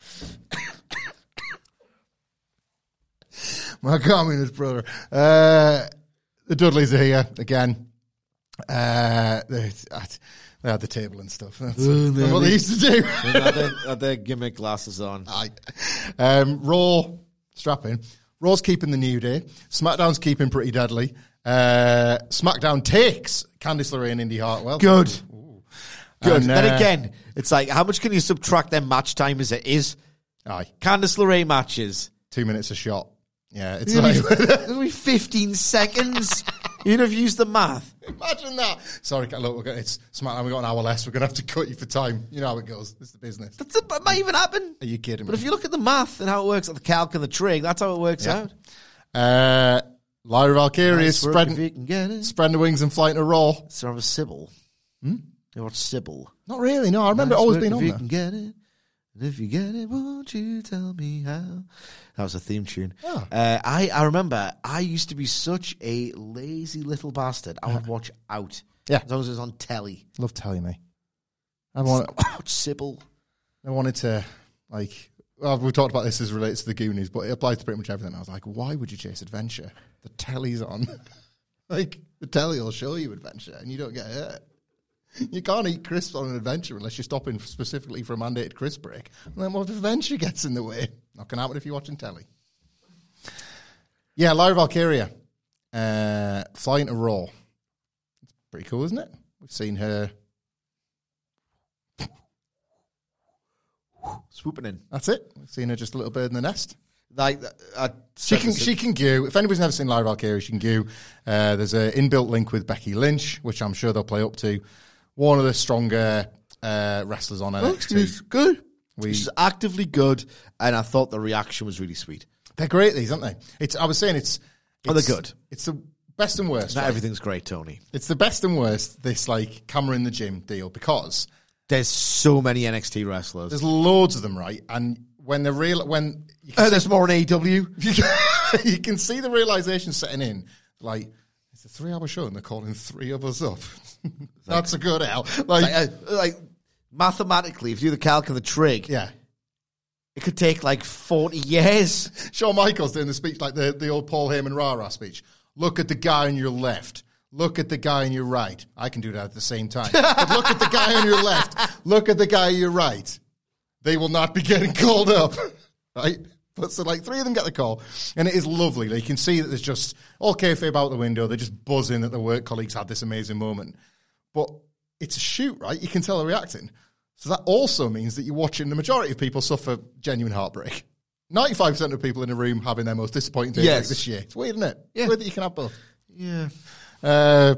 My communist brother. Uh, the Dudleys are here again. Uh, they, they had the table and stuff. That's Ooh, what, what they used to do. They had their, had their gimmick glasses on. Aye. Um, Raw, strapping. Raw's keeping the New Day. SmackDown's keeping Pretty Deadly. Uh, SmackDown takes Candice LeRae and Indy Hartwell. Good. Ooh. Good. And, then uh, again, it's like, how much can you subtract their match time as it is? Aye. Candice LeRae matches. Two minutes a shot. Yeah, it's It'll like... be, it'll be fifteen seconds. You'd have used the math. Imagine that. Sorry, look, we're gonna, it's SmackDown. We've got an hour less. We're going to have to cut you for time. You know how it goes. It's the business. That's a, that might even happen. Are you kidding me? But if you look at the math and how it works, at the calc and the trig, that's how it works Yeah. out. Uh, Lyra Valkyria Nice is work spreading, if you can get it. spreading the wings and flying to Raw. Sort of a Sybil. Hmm? You watch Sybil. Not really, no. I remember Nice it always work being if on you there. can get it. And if you get it, won't you tell me how? That was a theme tune. Oh. Uh, I, I remember I used to be such a lazy little bastard. I would watch out. Yeah. As long as it was on telly. Love telling me. I want. Watch Sybil. I wanted to, like, well, we've talked about this as relates to the Goonies, but it applies to pretty much everything. I was like, why would you chase adventure? The telly's on. Like, the telly will show you adventure and you don't get hurt. You can't eat crisps on an adventure unless you're stopping specifically for a mandated crisp break. And then what if adventure gets in the way? Not going to happen if you're watching telly. Yeah, Lyra Valkyria, uh, flying to Raw. It's pretty cool, isn't it? We've seen her. Swooping in. That's it. We've seen her just a little bird in the nest. Like, I She can she can goo. If anybody's never seen Lyra Valkyria, she can goo. Uh, there's an inbuilt link with Becky Lynch, which I'm sure they'll play up to. One of the stronger uh, wrestlers on N X T. She's good. We- She's actively good, and I thought the reaction was really sweet. They're great, these, aren't they? It's. I was saying it's. Oh, they're it's- good. It's the best and worst. Not right? everything's great, Tony. It's the best and worst. This like camera in the gym deal because There's so many N X T wrestlers. there's loads of them, right? And when the real when you can, Uh, there's more in A E W. you can, you can see the realization setting in, like it's a three-hour show and they're calling three of us up. That's a good hell. Like, Like, uh, like mathematically, if you do the calc and the trig, yeah. it could take like forty years. Shawn Michaels doing the speech, like the, the old Paul Heyman rah-rah speech. Look at the guy on your left. Look at the guy on your right. I can do that at the same time. But look at the guy on your left. Look at the guy on your right. They will not be getting called up. Right? But so like three of them get the call. And it is lovely. Like, you can see that there's just all kayfabe out the window. They're just buzzing that their work colleagues had this amazing moment. But it's a shoot, right? You can tell they're reacting. So that also means that you're watching the majority of people suffer genuine heartbreak. ninety-five percent of people in the room having their most disappointing day Yes. like this year. It's weird, isn't it? Yeah. It's weird that you can have both. Yeah. Uh,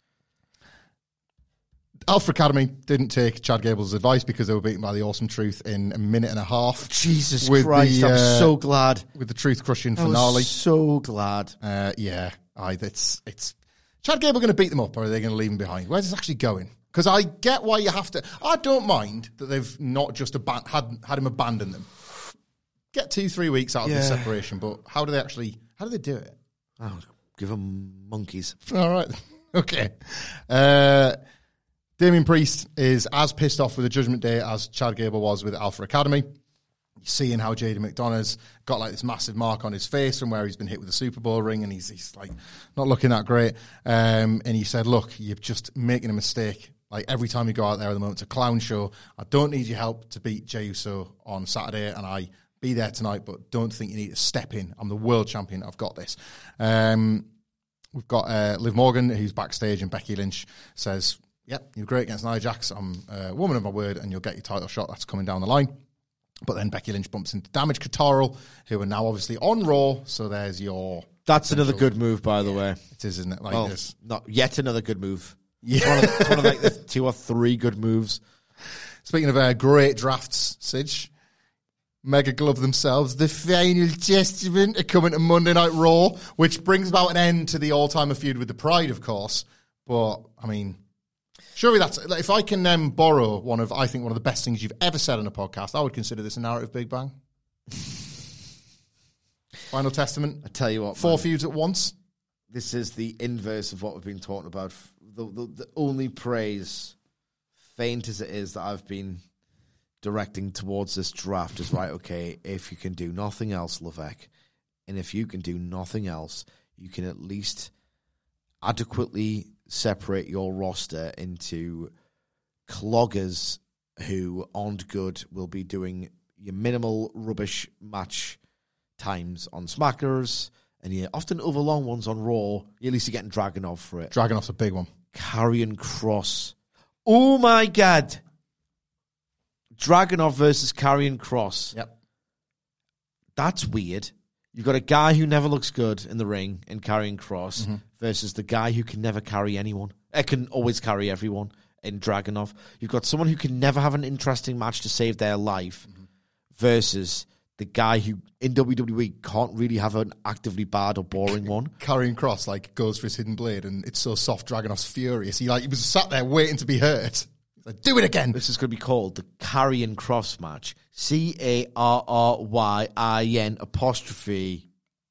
Alpha Academy didn't take Chad Gable's advice because they were beaten by the Awesome Truth in a minute and a half. Jesus With Christ, the, I'm uh, so glad. With the truth crushing I was finale. so glad. Uh, yeah, I, it's, it's Chad Gable going to beat them up or are they going to leave him behind? Where's this actually going? Because I get why you have to. I don't mind that they've not just aban- had had him abandon them. Get two, three weeks out of Yeah. this separation, but how do they actually? How do they do it? Oh, give them monkeys. All right, okay. Uh, Damien Priest is as pissed off with the Judgment Day as Chad Gable was with Alpha Academy. You're seeing how J D McDonough's got like this massive mark on his face from where he's been hit with a Super Bowl ring, and he's he's like not looking that great. Um, and he said, "Look, you're just making a mistake. Like every time you go out there at the moment, it's a clown show. I don't need your help to beat Jey Uso on Saturday, and I be there tonight, but don't think you need to step in. I'm the world champion. I've got this." Um, we've got uh, Liv Morgan, who's backstage, and Becky Lynch says, "Yep, you're great against Nia Jax. I'm a woman of my word, and you'll get your title shot. That's coming down the line." But then Becky Lynch bumps into Damage Control, who are now obviously on Raw. So there's your... That's another good move, by the way. It is, isn't it? Like Well, this. not yet another good move. Yeah. It's one of, the, it's one of like the two or three good moves. Speaking of uh, great drafts, Sidge, Mega Glove themselves, the Final Testament, are coming to Monday Night Raw, which brings about an end to the all-timer feud with the Pride, of course. But, I mean... Surely that's like, if I can um, borrow one of I think one of the best things you've ever said on a podcast, I would consider this a narrative Big Bang. Final Testament. I tell you what, four man, feuds at once. This is the inverse of what we've been talking about. The, the, the only praise, faint as it is, that I've been directing towards this draft is right. Okay, if you can do nothing else, Levesque, and if you can do nothing else, you can at least adequately separate your roster into cloggers who aren't good, will be doing your minimal rubbish match times on Smackers, and your often overlong ones on Raw. At least you're getting Dragunov for it. Dragunov's a big one. Karrion Kross. Oh my God. Dragunov versus Karrion Kross. Yep. That's weird. You've got a guy who never looks good in the ring in Karrion Kross mm-hmm. versus the guy who can never carry anyone. It can always carry everyone in Dragunov. You've got someone who can never have an interesting match to save their life mm-hmm. versus the guy who in W W E can't really have an actively bad or boring one. Karrion Kross like goes for his hidden blade, and it's so soft. Dragunov's furious. He like he was sat there waiting to be hurt. He's like, do it again. This is going to be called the Karrion Kross match. C A R R Y I N apostrophe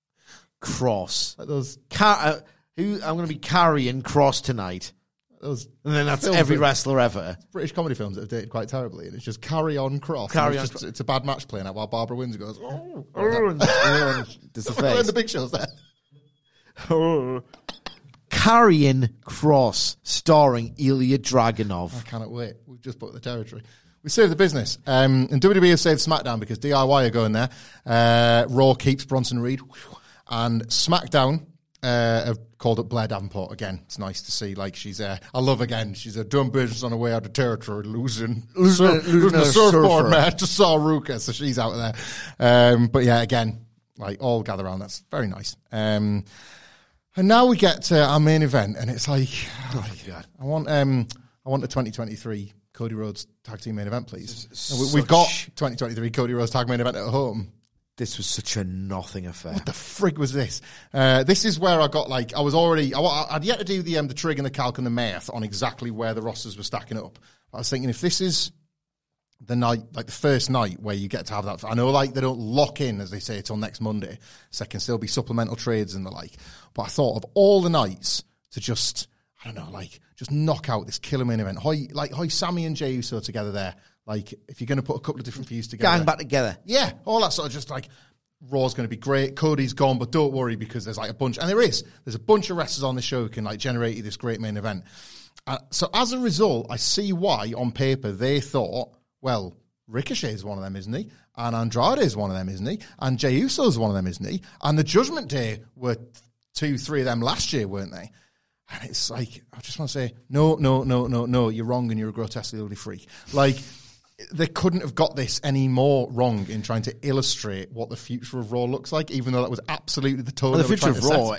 Cross. Like those Car- uh, who I'm going to be carrying Cross tonight. Those and then that's every wrestler ever. British comedy films that have dated quite terribly, and it's just carry on Cross. Carry it's on. Just, it's a bad match playing out while Barbara Windsor goes, oh, oh, and, and there's the face. The big show's there. Oh. Karrion Kross, starring Ilya Dragunov. I cannot wait. We've just booked the territory. We saved the business. Um, and W W E have saved SmackDown because D I Y are going there. Uh, Raw keeps Bronson Reed. And SmackDown uh, have called up Blair Davenport again. It's nice to see. Like she's, uh, I love again. She's a done business on her way out of territory, losing, losing, losing, losing a a surfboard surfer. match. Just saw Ruka, so she's out there. Um, but yeah, again, like all gather around. That's very nice. Um, and now we get to our main event, and it's like, oh my God, I want, um, I want the twenty twenty-three Cody Rhodes Tag Team Main Event, please. We, we've got twenty twenty-three Cody Rhodes Tag Main Event at home. This was such a nothing affair. What the frig was this? Uh, this is where I got like, I was already, I, I'd yet to do the um, the trig and the calc and the math on exactly where the rosters were stacking up. I was thinking if this is the night, like the first night where you get to have that, I know like they don't lock in, as they say, till next Monday, so there can still be supplemental trades and the like. But I thought of all the nights to just, I don't know, like just knock out this killer main event. How, like how Sammy and Jey Uso together there. Like, if you're going to put a couple of different views together. Gang back together. Yeah, all that sort of just like, Raw's going to be great. Cody's gone, but don't worry because there's like a bunch, and there is, there's a bunch of wrestlers on the show who can like generate you this great main event. Uh, so as a result, I see why on paper they thought, well, Ricochet is one of them, isn't he? And Andrade is one of them, isn't he? And Jey Uso is one of them, isn't he? And the Judgment Day were two, three of them last year, weren't they? And it's like, I just want to say, no, no, no, no, no, you're wrong and you're a grotesquely ugly freak. Like, they couldn't have got this any more wrong in trying to illustrate what the future of Raw looks like, even though that was absolutely the tone. Well, the they were future of trying to Raw set.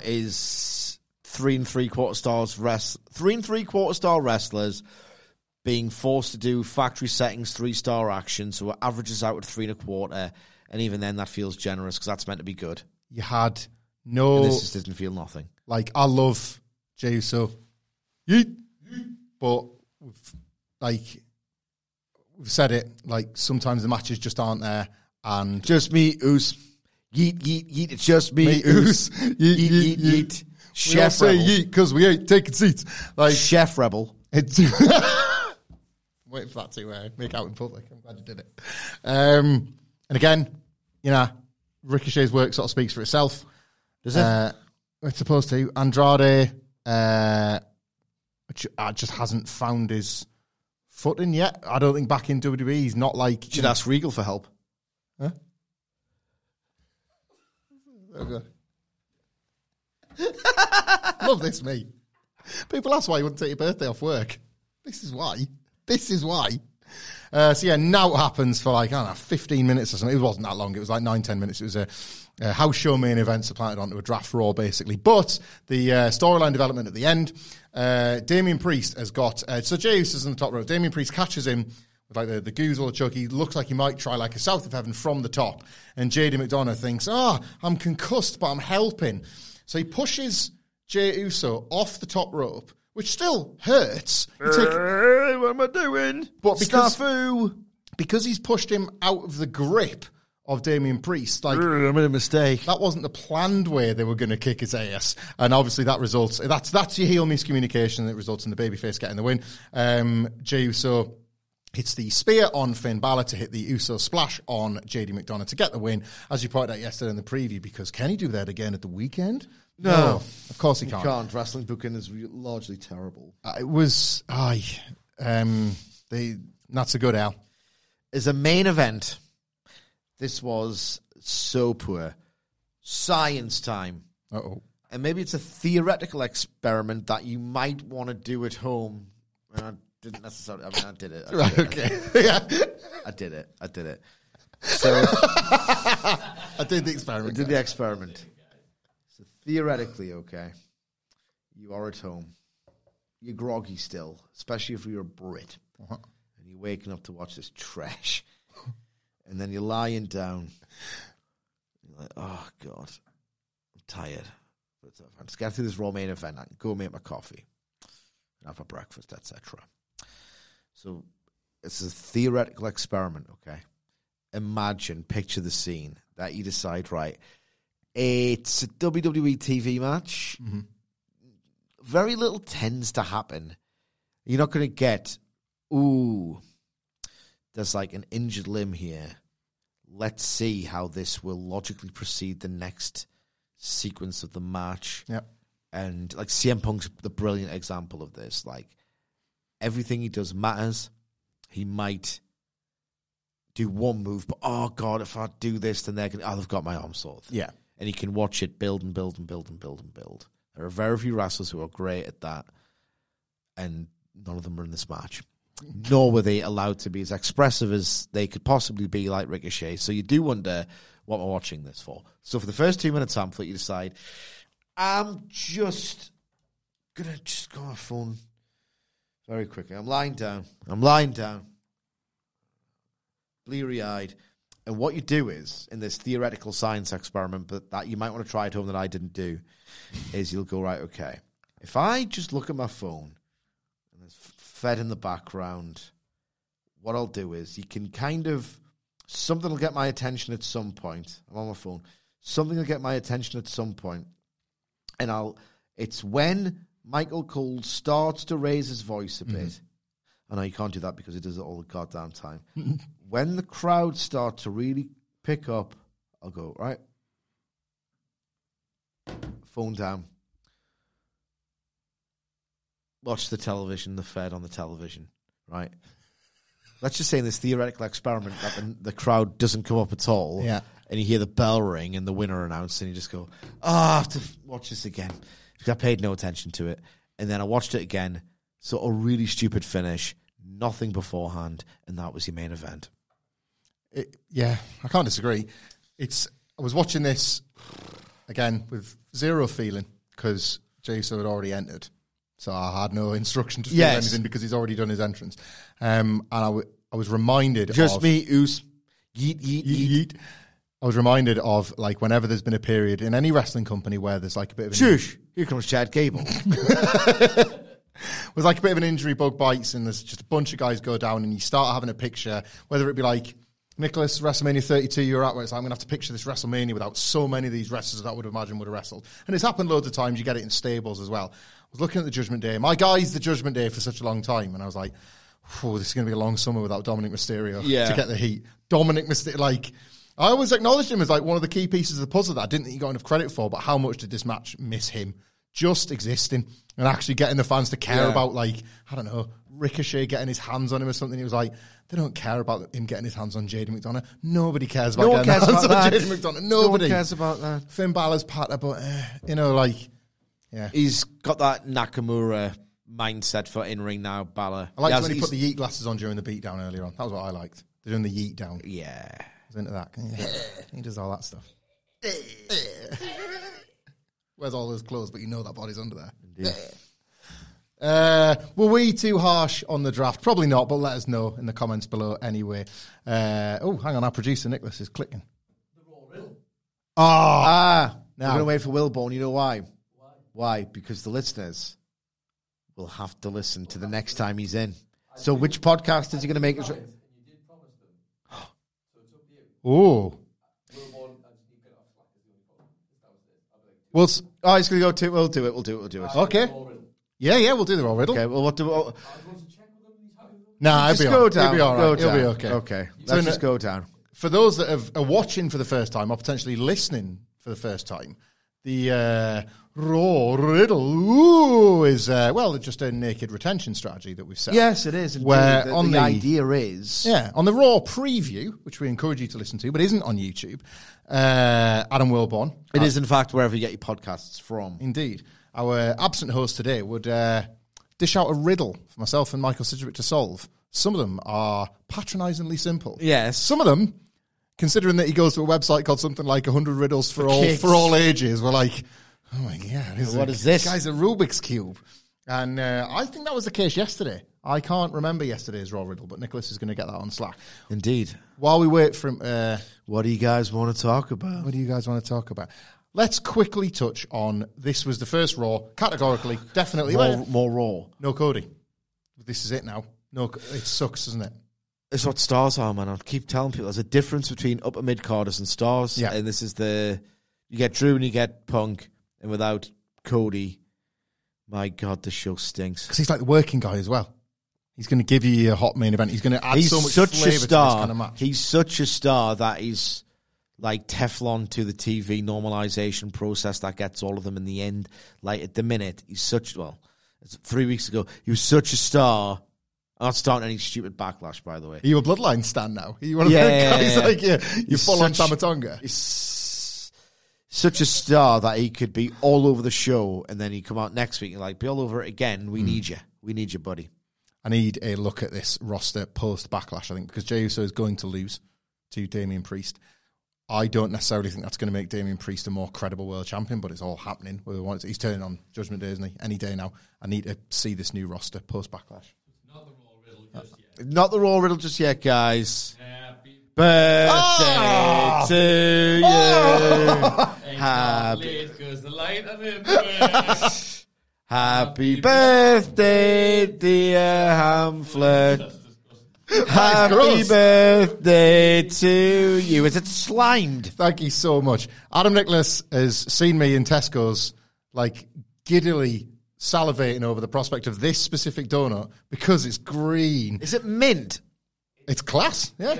is three and three quarter stars rest, three and three quarter star wrestlers being forced to do factory settings, three star action, so it averages out at three and a quarter, and even then that feels generous because that's meant to be good. You had no. And this just didn't feel nothing. Like I love Jey Uso, yeet, but we've, like. We've said it, like, sometimes the matches just aren't there, and... Just me, Oos. Yeet, yeet, yeet, it's just me, me Oos. Yeet, yeet, yeet, yeet. yeet. Chef we all say Rebel. Yeet, because we ain't taking seats. Like Chef Rebel. It's waiting for that to uh, make out in public. I'm glad you did it. Um, and again, you know, Ricochet's work sort of speaks for itself. Does it? Uh, it's supposed to. Andrade uh, just hasn't found his... footing yet. I don't think back in W W E he's not like... You should ask Regal for help. Huh? Oh, God. Love this, me. People ask why you wouldn't take your birthday off work. This is why. This is why. Uh, so yeah, now it happens for like, I don't know, fifteen minutes or something. It wasn't that long. It was like nine, ten minutes. It was a, a house show main event supplanted onto a draft Raw, basically. But the uh, storyline development at the end, uh, Damian Priest has got, uh, so Jey Uso's in the top row. Damian Priest catches him with like the, the goose or the choke. He looks like he might try like a South of Heaven from the top. And J D McDonough thinks, ah, oh, I'm concussed, but I'm helping. So he pushes Jey Uso off the top rope, which still hurts. You take, Hey, what am I doing? But because- Snafu. because he's pushed him out of the grip of Damian Priest, like, I made a mistake. that wasn't the planned way they were going to kick his ass, and obviously that results. That's that's your heel miscommunication that results in the babyface getting the win. Um, Jey Uso hits the spear on Finn Balor to hit the Uso splash on J D McDonough to get the win, as you pointed out yesterday in the preview. Because can he do that again at the weekend? No, no of course he you can't. can't. Wrestling booking is re- largely terrible. Uh, it was, aye, um, they not so good, Al. As a main event, this was so poor. Science time. Uh-oh. And maybe it's a theoretical experiment that you might want to do at home. And I didn't necessarily, I mean, I did it. I did Right, it, okay. yeah. I did it. I did it. So I did the I experiment. did the experiment. So theoretically, okay, you are at home. You're groggy still, especially if you're a Brit. Uh-huh. And you're waking up to watch this trash. And then you're lying down. You're like, oh, God, I'm tired. But let's get through this Raw main event. I can go make my coffee and have my breakfast, et cetera. So it's a theoretical experiment, okay? Imagine, picture the scene that you decide, right, it's a W W E T V match. Mm-hmm. Very little tends to happen. You're not going to get, ooh, there's like an injured limb here. Let's see how this will logically proceed the next sequence of the match. Yep. And like C M Punk's the brilliant example of this. Like, everything he does matters. He might do one move, but oh God, if I do this, then they're going to, oh, they've got my arm sort. Yeah. And you can watch it build and build and build and build and build. There are very few wrestlers who are great at that, and none of them are in this match. Nor were they allowed to be as expressive as they could possibly be, like Ricochet. So you do wonder, what am I watching this for? So for the first two minutes, Hamlet, you decide, I'm just going to just go on my phone very quickly. I'm lying down. I'm lying down. Bleary-eyed. And what you do is, in this theoretical science experiment, but that you might want to try at home that I didn't do, is you'll go, right, okay, if I just look at my phone, and it's fed in the background, what I'll do is, you can kind of, something will get my attention at some point. I'm on my phone. Something will get my attention at some point, and I'll, it's when Michael Cole starts to raise his voice a bit. Mm-hmm. I know you can't do that because he does it all the goddamn time. When the crowd start to really pick up, I'll go, right, phone down. Watch the television, the Fed on the television, right? Let's just say in this theoretical experiment that the, the crowd doesn't come up at all. Yeah. And you hear the bell ring and the winner announced, and you just go, oh, I have to watch this again. Because I paid no attention to it. And then I watched it again. So a really stupid finish, nothing beforehand, and that was your main event. It, yeah, I can't disagree. It's I was watching this again with zero feeling because Jey Uso had already entered, so I had no instruction to feel Yes. anything because he's already done his entrance. Um, and I, w- I was reminded Just of, me, Oos, yeet, yeet, yeet. yeet. I was reminded of like whenever there's been a period in any wrestling company where there's like a bit of an Shush, here comes Chad Gable. with like a bit of an injury bug bites and there's just a bunch of guys go down and you start having a picture, whether it be like Nicholas, WrestleMania thirty-two, you're at where it's like, I'm going to have to picture this WrestleMania without so many of these wrestlers that I would imagine would have wrestled. And it's happened loads of times. You get it in stables as well. I was looking at the Judgment Day. My guy's the Judgment Day for such a long time. And I was like, oh, this is going to be a long summer without Dominic Mysterio Yeah. to get the heat. Dominic Mysterio, like, I always acknowledged him as like one of the key pieces of the puzzle that I didn't think he got enough credit for, but how much did this match miss him? Just existing and actually getting the fans to care Yeah. about, like, I don't know, Ricochet getting his hands on him or something. He was like, they don't care about him getting his hands on J D McDonough. Nobody cares about No one getting cares hands about on that. J D McDonough. No one Nobody cares about that. Finn Balor's patter, but, uh, you know, like, yeah. He's got that Nakamura mindset for in-ring now, Balor. I liked He when he has- put the yeet glasses on during the beatdown earlier on. That was what I liked. They're doing the yeet down. I Yeah. was into that. He does all that stuff. Wears all those clothes, but you know that body's under there. Uh, were we too harsh on the draft? Probably not, but let us know in the comments below anyway. Uh, oh, hang on, our producer Nicholas is clicking. Oh, Ah, Now. we're going to wait for Wilborn. You know why? Why? Why? Because the listeners we'll have to listen to the next time he's in. So which podcast is he going to make us? Oh. Well, s- Oh, he's going to go to. We'll do it. We'll do it. We'll do it. okay. Yeah, yeah, we'll do the raw riddle. Okay. Well, what do? Oh, Nah, just it'll be, go all, down. it'll be all right. Go It'll down. be okay. Okay. So Let's in just a- go down. For those that have, are watching for the first time or potentially listening for the first time, the uh, raw riddle ooh, is, uh, well, just a naked retention strategy that we've set. Yes, it is. Indeed. Where the, on the the- idea is, Yeah, on the Raw preview, which we encourage you to listen to, but isn't on YouTube, uh, Adam Wilborn. it uh, is in fact wherever you get your podcasts from. Indeed. Our absent host today would uh, dish out a riddle for myself and Michael Sidgwick to solve. Some of them are patronisingly simple. Yes. Some of them, considering that he goes to a website called something like one hundred riddles for, For all kids. for all ages, we're like, oh my God. This What a, is this? Guy's a Rubik's Cube. And uh, I think that was the case yesterday. I can't remember yesterday's Raw riddle, but Nicholas is going to get that on Slack. Indeed. While we wait for him, uh, What do you guys want to talk about? what do you guys want to talk about? Let's quickly touch on, this was the first Raw, categorically, definitely. More, Well, more raw. no Cody. This is it now. No, it sucks, doesn't it? It's what stars are, man. I keep telling people there's a difference between upper mid carders and stars. Yeah. And this is the you get Drew and you get Punk, and without Cody, my God, the show stinks. Because he's like the working guy as well. He's going to give you a hot main event. He's going to add He's so much such flavour a to this star. kind of match. He's such a star that he's like Teflon to the T V normalization process that gets all of them in the end. Like at the minute, he's such well. It's three weeks ago, he was such a star. I'm not starting any stupid backlash, by the way. Are you a Bloodline stand now? Are you one of Yeah, the yeah, guys yeah. like you? You He's full on such- Tamatonga? He's such a star that he could be all over the show, and then he come out next week and like be all over it again. We need you. We need you, buddy. I need a look at this roster post backlash. I think because Jey Uso is going to lose to Damian Priest. I don't necessarily think that's going to make Damian Priest a more credible world champion, but it's all happening. Whether once he's turning on Judgment Day, isn't he? Any day now. I need to see this new roster post backlash. Not the Raw riddle just yet, guys. Happy birthday to you. Happy, happy birthday, dear Hamflet. Happy gross. birthday to you. Is it slimed? Thank you so much. Adam Nicholas has seen me in Tesco's, like, giddily salivating over the prospect of this specific donut because it's green. Is it mint? It's class, yeah.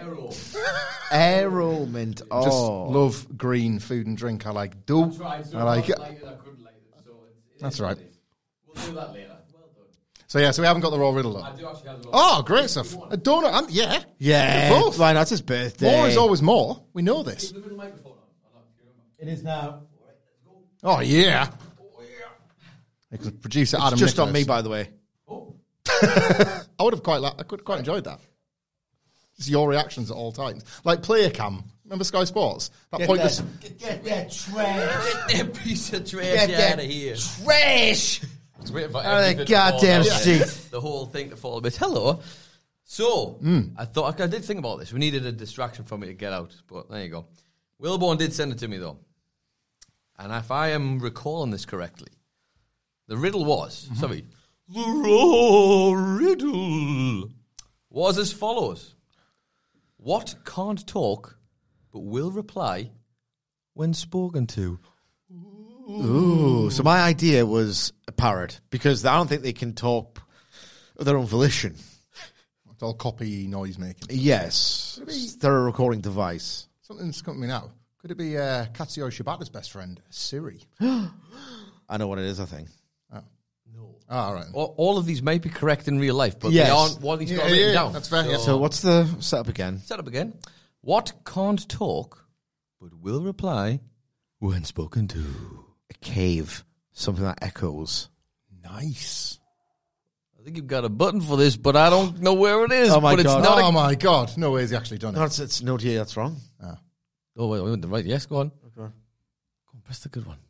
Aero mint. Oh. Just love green food and drink. I like dough. I like it. That's right. We'll do that later. Well done. So yeah, so we haven't got the raw riddle though. I do actually have the Oh, great stuff. A donut, and yeah, Yeah. Both. Why not? It's his birthday. more is always more. We know this. the middle microphone on. I'm not sure. It is now. Oh yeah. Because producer Adam It's just on Nicholas- me, by the way. I would have quite, li- I could quite enjoyed that. Just your reactions at all times, like player cam. Remember Sky Sports? That pointless. Get that trash. Get that piece of trash out of here. Trash. Just waiting for Out of everything that to fall goddamn out. seat. The whole thing to fall a bit. Hello. So, I thought, I did think about this. We needed a distraction for me to get out, but there you go. Wilborn did send it to me, though. And if I am recalling this correctly, the riddle was, sorry, the raw riddle was as follows. What can't talk, but will reply when spoken to? Ooh, so my idea was a parrot because I don't think they can talk of their own volition. It's all copy noise making. Yes, they're a recording device. Something's coming to me now. Could it be uh, Katsuyori Shibata's best friend, Siri? I know what it is, I think. Oh, all right. All, all of these might be correct in real life, but Yes. they aren't what he's Yeah, got yeah, written yeah, down. that's fair, yeah. So what's the setup again? Set up again. What can't talk, but will reply when spoken to? A cave, something that echoes. Nice. I think you've got a button for this, but I don't know where it is. Oh my but God. It's not Oh a- my God! No way has he actually done it. No, it's, it's no, yeah, that's wrong. Oh, wait, wait, right. Yes, go on. Okay. Go on, press the good one.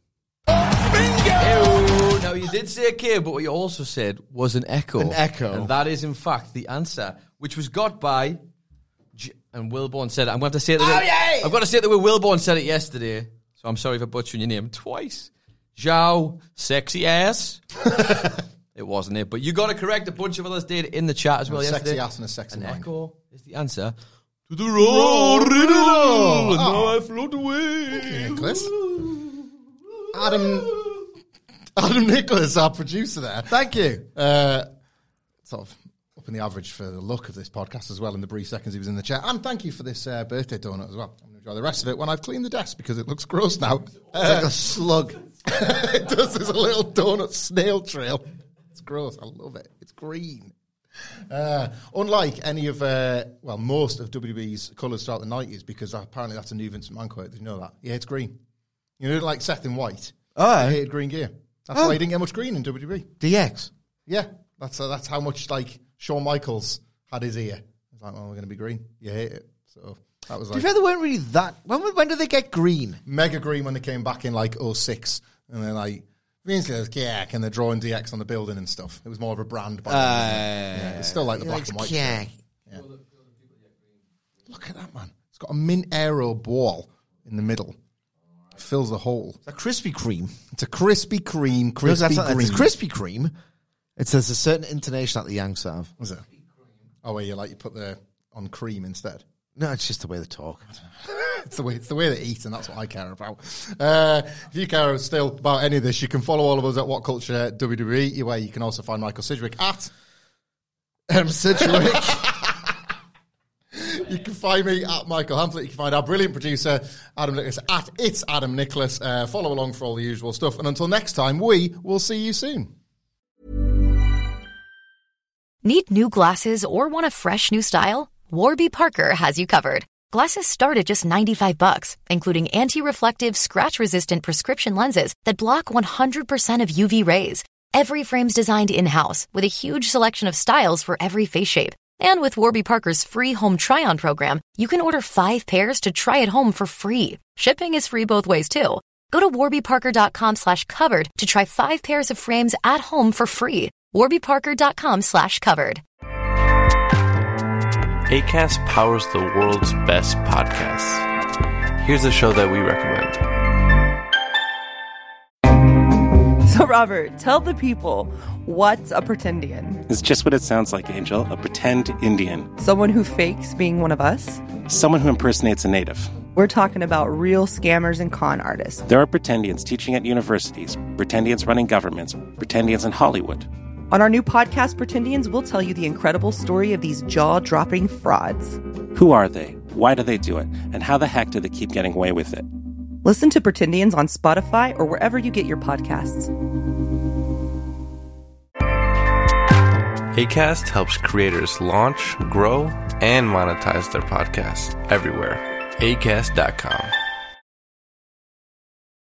Bingo! Now, you did say a cave, but what you also said was an echo. An echo. And that is, in fact, the answer, which was got by... J- and Wilborn said it. I'm going to say it. The way, yay! I've got to say it the way Wilborn said it yesterday. So I'm sorry for butchering your name twice. Zhao, sexy ass. It wasn't it. But you got it correct. A bunch of others did in the chat as well a yesterday. sexy ass and a sexy An mind. echo is the answer to the raw riddle. Oh. And now I float away. Thank you, Nicholas. Adam, Adam Nicholas, our producer there. Thank you. Uh, sort of up in the average for the look of this podcast as well in the brief seconds he was in the chat. And thank you for this uh, birthday donut as well. I'm going to enjoy the rest of it when I've cleaned the desk because it looks gross now. It's like a slug. It does. There's a little donut snail trail. It's gross. I love it. It's green. Uh, unlike any of, uh, well, most of W W E's colours throughout the nineties, because apparently that's a new Vince McMahon quote. Did you know that? Yeah, it's green. You know, like Seth in white. Oh, He hated green gear. That's Oh. why he didn't get much green in W W E. D X. Yeah, that's uh, that's how much like Shawn Michaels had his ear. It's like, well, we're going to be green. You hate it, so that was To like be fair, they weren't really that. When, when did they get green? mega green when they came back in like oh six, and then like Vince was yeah, and they're drawing D X on the building and stuff. It was more of a brand. By Uh, then, yeah, it's still like the black Like, and white. yeah. Yeah. Look at that, man. It's got a mint aero ball in the middle. Fills the hole. It's a Krispy Kreme. It's a Krispy Kreme, No, Krispy that's not- Kreme. It's Krispy Kreme. It says a certain intonation that the Yanks have. Is it? Oh, where you like you put the on cream instead. No, it's just the way they talk. It's the way it's the way they eat, and that's what I care about. Uh, if you care still about any of this, you can follow all of us at What Culture W W E, where you can also find Michael Sidgwick at Um, Sidgwick. You can find me at Michael Hamflett. You can find our brilliant producer, Adam Nicholas, at It's Adam Nicholas. Uh, follow along for all the usual stuff. And until next time, we will see you soon. Need new glasses or want a fresh new style? Warby Parker has you covered. Glasses start at just ninety-five bucks, including anti-reflective, scratch-resistant prescription lenses that block one hundred percent of U V rays. Every frame's designed in-house with a huge selection of styles for every face shape. And with Warby Parker's free home try-on program, you can order five pairs to try at home for free. Shipping is free both ways, too. Go to warbyparker.com slash covered to try five pairs of frames at home for free. warbyparker.com slash covered. Acast powers the world's best podcasts. Here's a show that we recommend. So, Robert, tell the people, what's a pretendian? It's just what it sounds like, Angel. A pretend Indian. Someone who fakes being one of us? Someone who impersonates a native. We're talking about real scammers and con artists. There are pretendians teaching at universities, pretendians running governments, pretendians in Hollywood. On our new podcast, Pretendians, we'll tell you the incredible story of these jaw-dropping frauds. Who are they? Why do they do it? And how the heck do they keep getting away with it? Listen to Pretendians on Spotify or wherever you get your podcasts. Acast helps creators launch, grow, and monetize their podcasts everywhere. acast dot com.